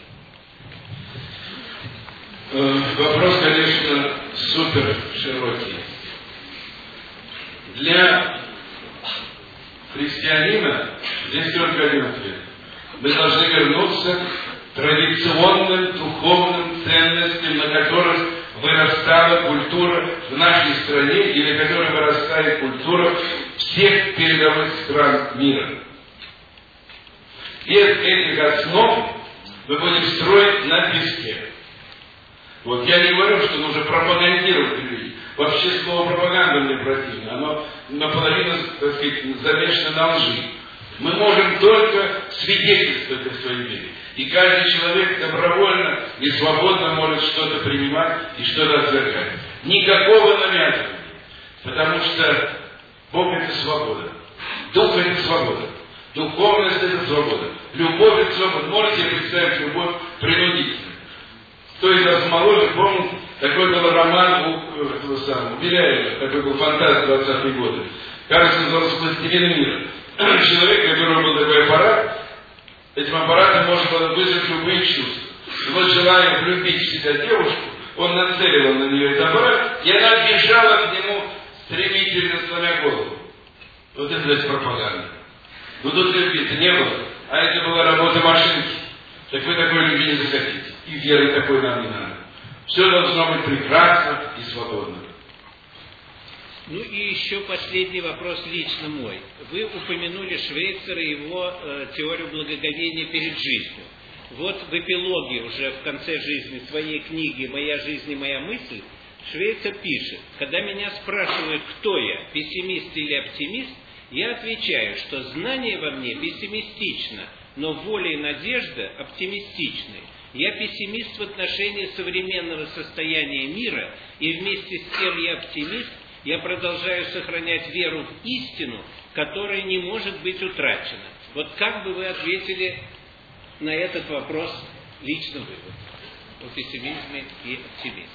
Вопрос, конечно, супер широкий. Для христианина здесь только один ответ. Мы должны вернуться к традиционным духовным ценностям, на которых вырастала культура в нашей стране и на которой вырастает культура всех передовых стран мира. Без этих основ мы будем строить на песке. Вот я не говорю, что нужно пропагандировать людей. Вообще слово пропаганда мне противно. Оно наполовину, так сказать, замешано на лжи. Мы можем только свидетельствовать о своей вере. И каждый человек добровольно и свободно может что-то принимать и что-то отвергать. Никакого навязывания. Потому что Бог — это свобода. Дух — это свобода. Духовность — это свобода. Любовь — это свобода. Можете представить любовь принудительную? Кто из нас моложе, помнит, такой был роман у этого самого Беляева, такой был фантаст двадцатые годы. Кажется, назывался «Властелин мира». Человек, у которого был такой аппарат, этим аппаратом можно было вызвать любые чувства. И вот, желая влюбить в себя девушку, он нацеливал на нее этот аппарат, и она бежала к нему, стремительно сломя голову. Вот это, значит, пропаганда. Но тут любви-то не было, а это была работа машинки. Так вы такой любви не захотите. И веры такой нам не надо. Все должно быть прекрасно и свободно. Ну и еще последний вопрос лично мой. Вы упомянули Швейцера и его э, теорию благоговения перед жизнью. Вот в эпилоге уже в конце жизни своей книги «Моя жизнь и моя мысль» Швейцер пишет: когда меня спрашивают, кто я, пессимист или оптимист, я отвечаю, что знание во мне пессимистично, но воля и надежда оптимистичны. Я пессимист в отношении современного состояния мира, и вместе с тем я оптимист. Я продолжаю сохранять веру в истину, которая не может быть утрачена. Вот как бы вы ответили на этот вопрос лично вы, о пессимизме и оптимизме?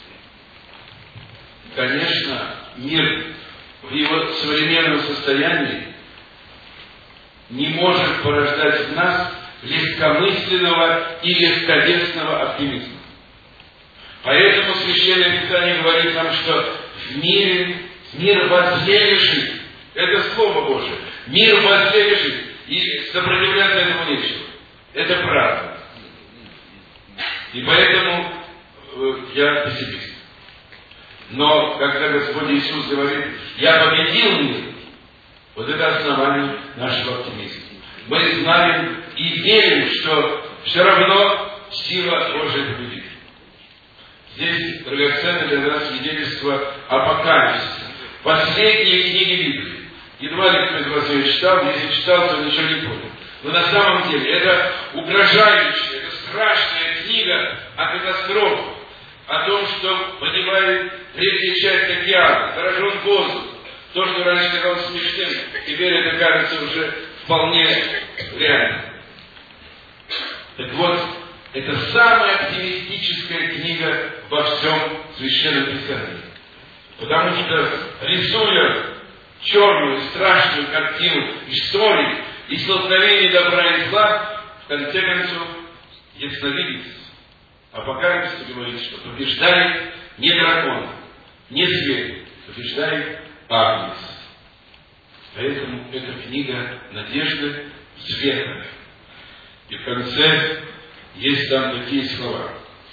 Конечно, мир в его современном состоянии не может порождать в нас легкомысленного и легковесного оптимизма. Поэтому Священное Писание говорит нам, что в мире мир возле лежит. Это Слово Божие. Мир возле лежит. И сопротивляться этому нечего. Это правда. И поэтому э, я пессимист. Но, когда Господь Иисус говорит, я победил мир, вот это основание нашего оптимизма. Мы знаем и верим, что все равно сила Божия победит. Здесь драгоценно для нас свидетельство апокалипсиса. Последние книги Библии. Едва ли кто из вас ее читал, если читал, то ничего не понял. Но на самом деле это угрожающая, это страшная книга о катастрофе, о том, что погибает третья часть океана, заражен воздух. То, что раньше казалось смешным, теперь это кажется уже вполне реальным. Так вот, это самая оптимистическая книга во всем Священном Писании. Потому что, рисуя черную, страшную картину истории и столкновения добра и зла, в конце концов, ясновидец Апокалипсис говорит, что побеждает не дракон, не зверь, побеждает Агнец. Поэтому эта книга надежды, света. И в конце есть там такие слова.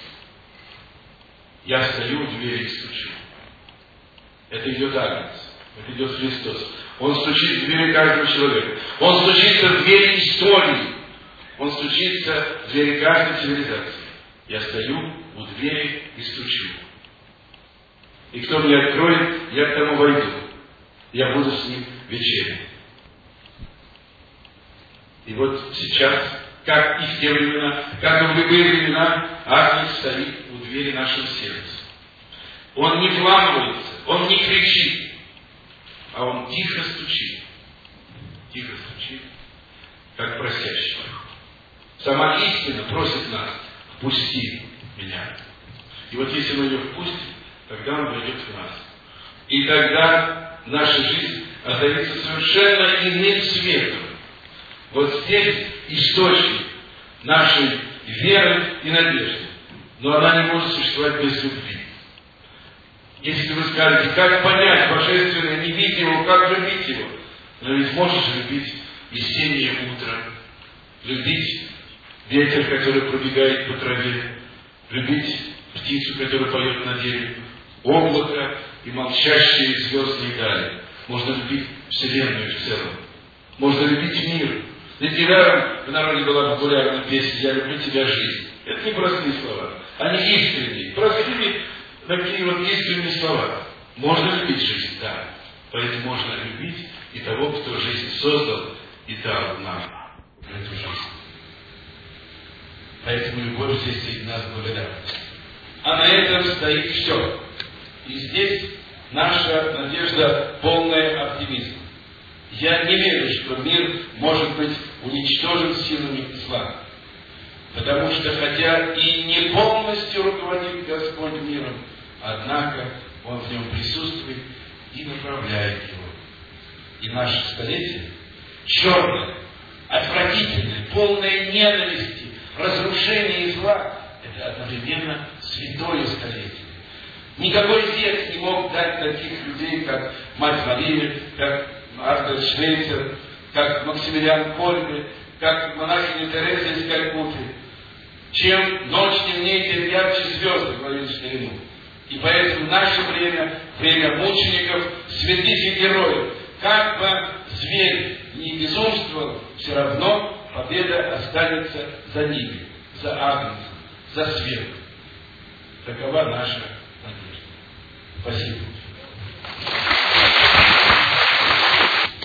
Я стою у двери и стучу. Это идет Агнец. Это идет Христос. Он стучит в двери каждого человека. Он стучится в двери истории. Он стучится в двери каждой цивилизации. Я стою у двери и стучу. И кто мне откроет, я к тому войду. Я буду с ним вечерять. И вот сейчас, как и в те времена, как и в любые времена, Агнец стоит у двери нашего сердца. Он не вламывается, он не кричит, а он тихо стучит. Тихо стучит, как просящий. Сама истина просит нас: впусти меня. И вот если мы ее впустим, тогда он войдет в нас. И тогда наша жизнь озарится совершенно иным светом. Вот здесь источник нашей веры и надежды. Но она не может существовать без любви. Если вы скажете, как понять божественное, не видеть его, как любить его? Но ведь можешь любить весеннее утро, любить ветер, который пробегает по траве, любить птицу, которая поет на дереве, облако и молчащие звездные дали. Можно любить Вселенную в целом. Можно любить мир. Ведь недаром в народе была популярна песня «Я люблю тебя, жизнь». Это не простые слова. Они искренние. Простые такие вот искренние слова. Можно любить жизнь, да. Поэтому можно любить и того, кто жизнь создал и дал нам эту жизнь. Поэтому любовь здесь соединена с благодарностью. А на этом стоит все. И здесь наша надежда полная оптимизма. Я не верю, что мир может быть уничтожен силами зла. Потому что, хотя и не полностью руководит Господь миром, однако Он в нем присутствует и направляет его. И наше столетие черное, отвратительное, полное ненависти, разрушения и зла — это одновременно святое столетие. Никакой век не мог дать таких людей, как Мать Мария, как Альберт Швейцер, как Максимилиан Кольбе, как монахиня Тереза из Калькутты. Чем ночь темнее, тем ярче звезды, говорит старину. И поэтому наше время, время мучеников, святых и героев. Как бы зверь не безумствовал, все равно победа останется за ними, за Агнцем, за светом. Такова наша надежда. Спасибо.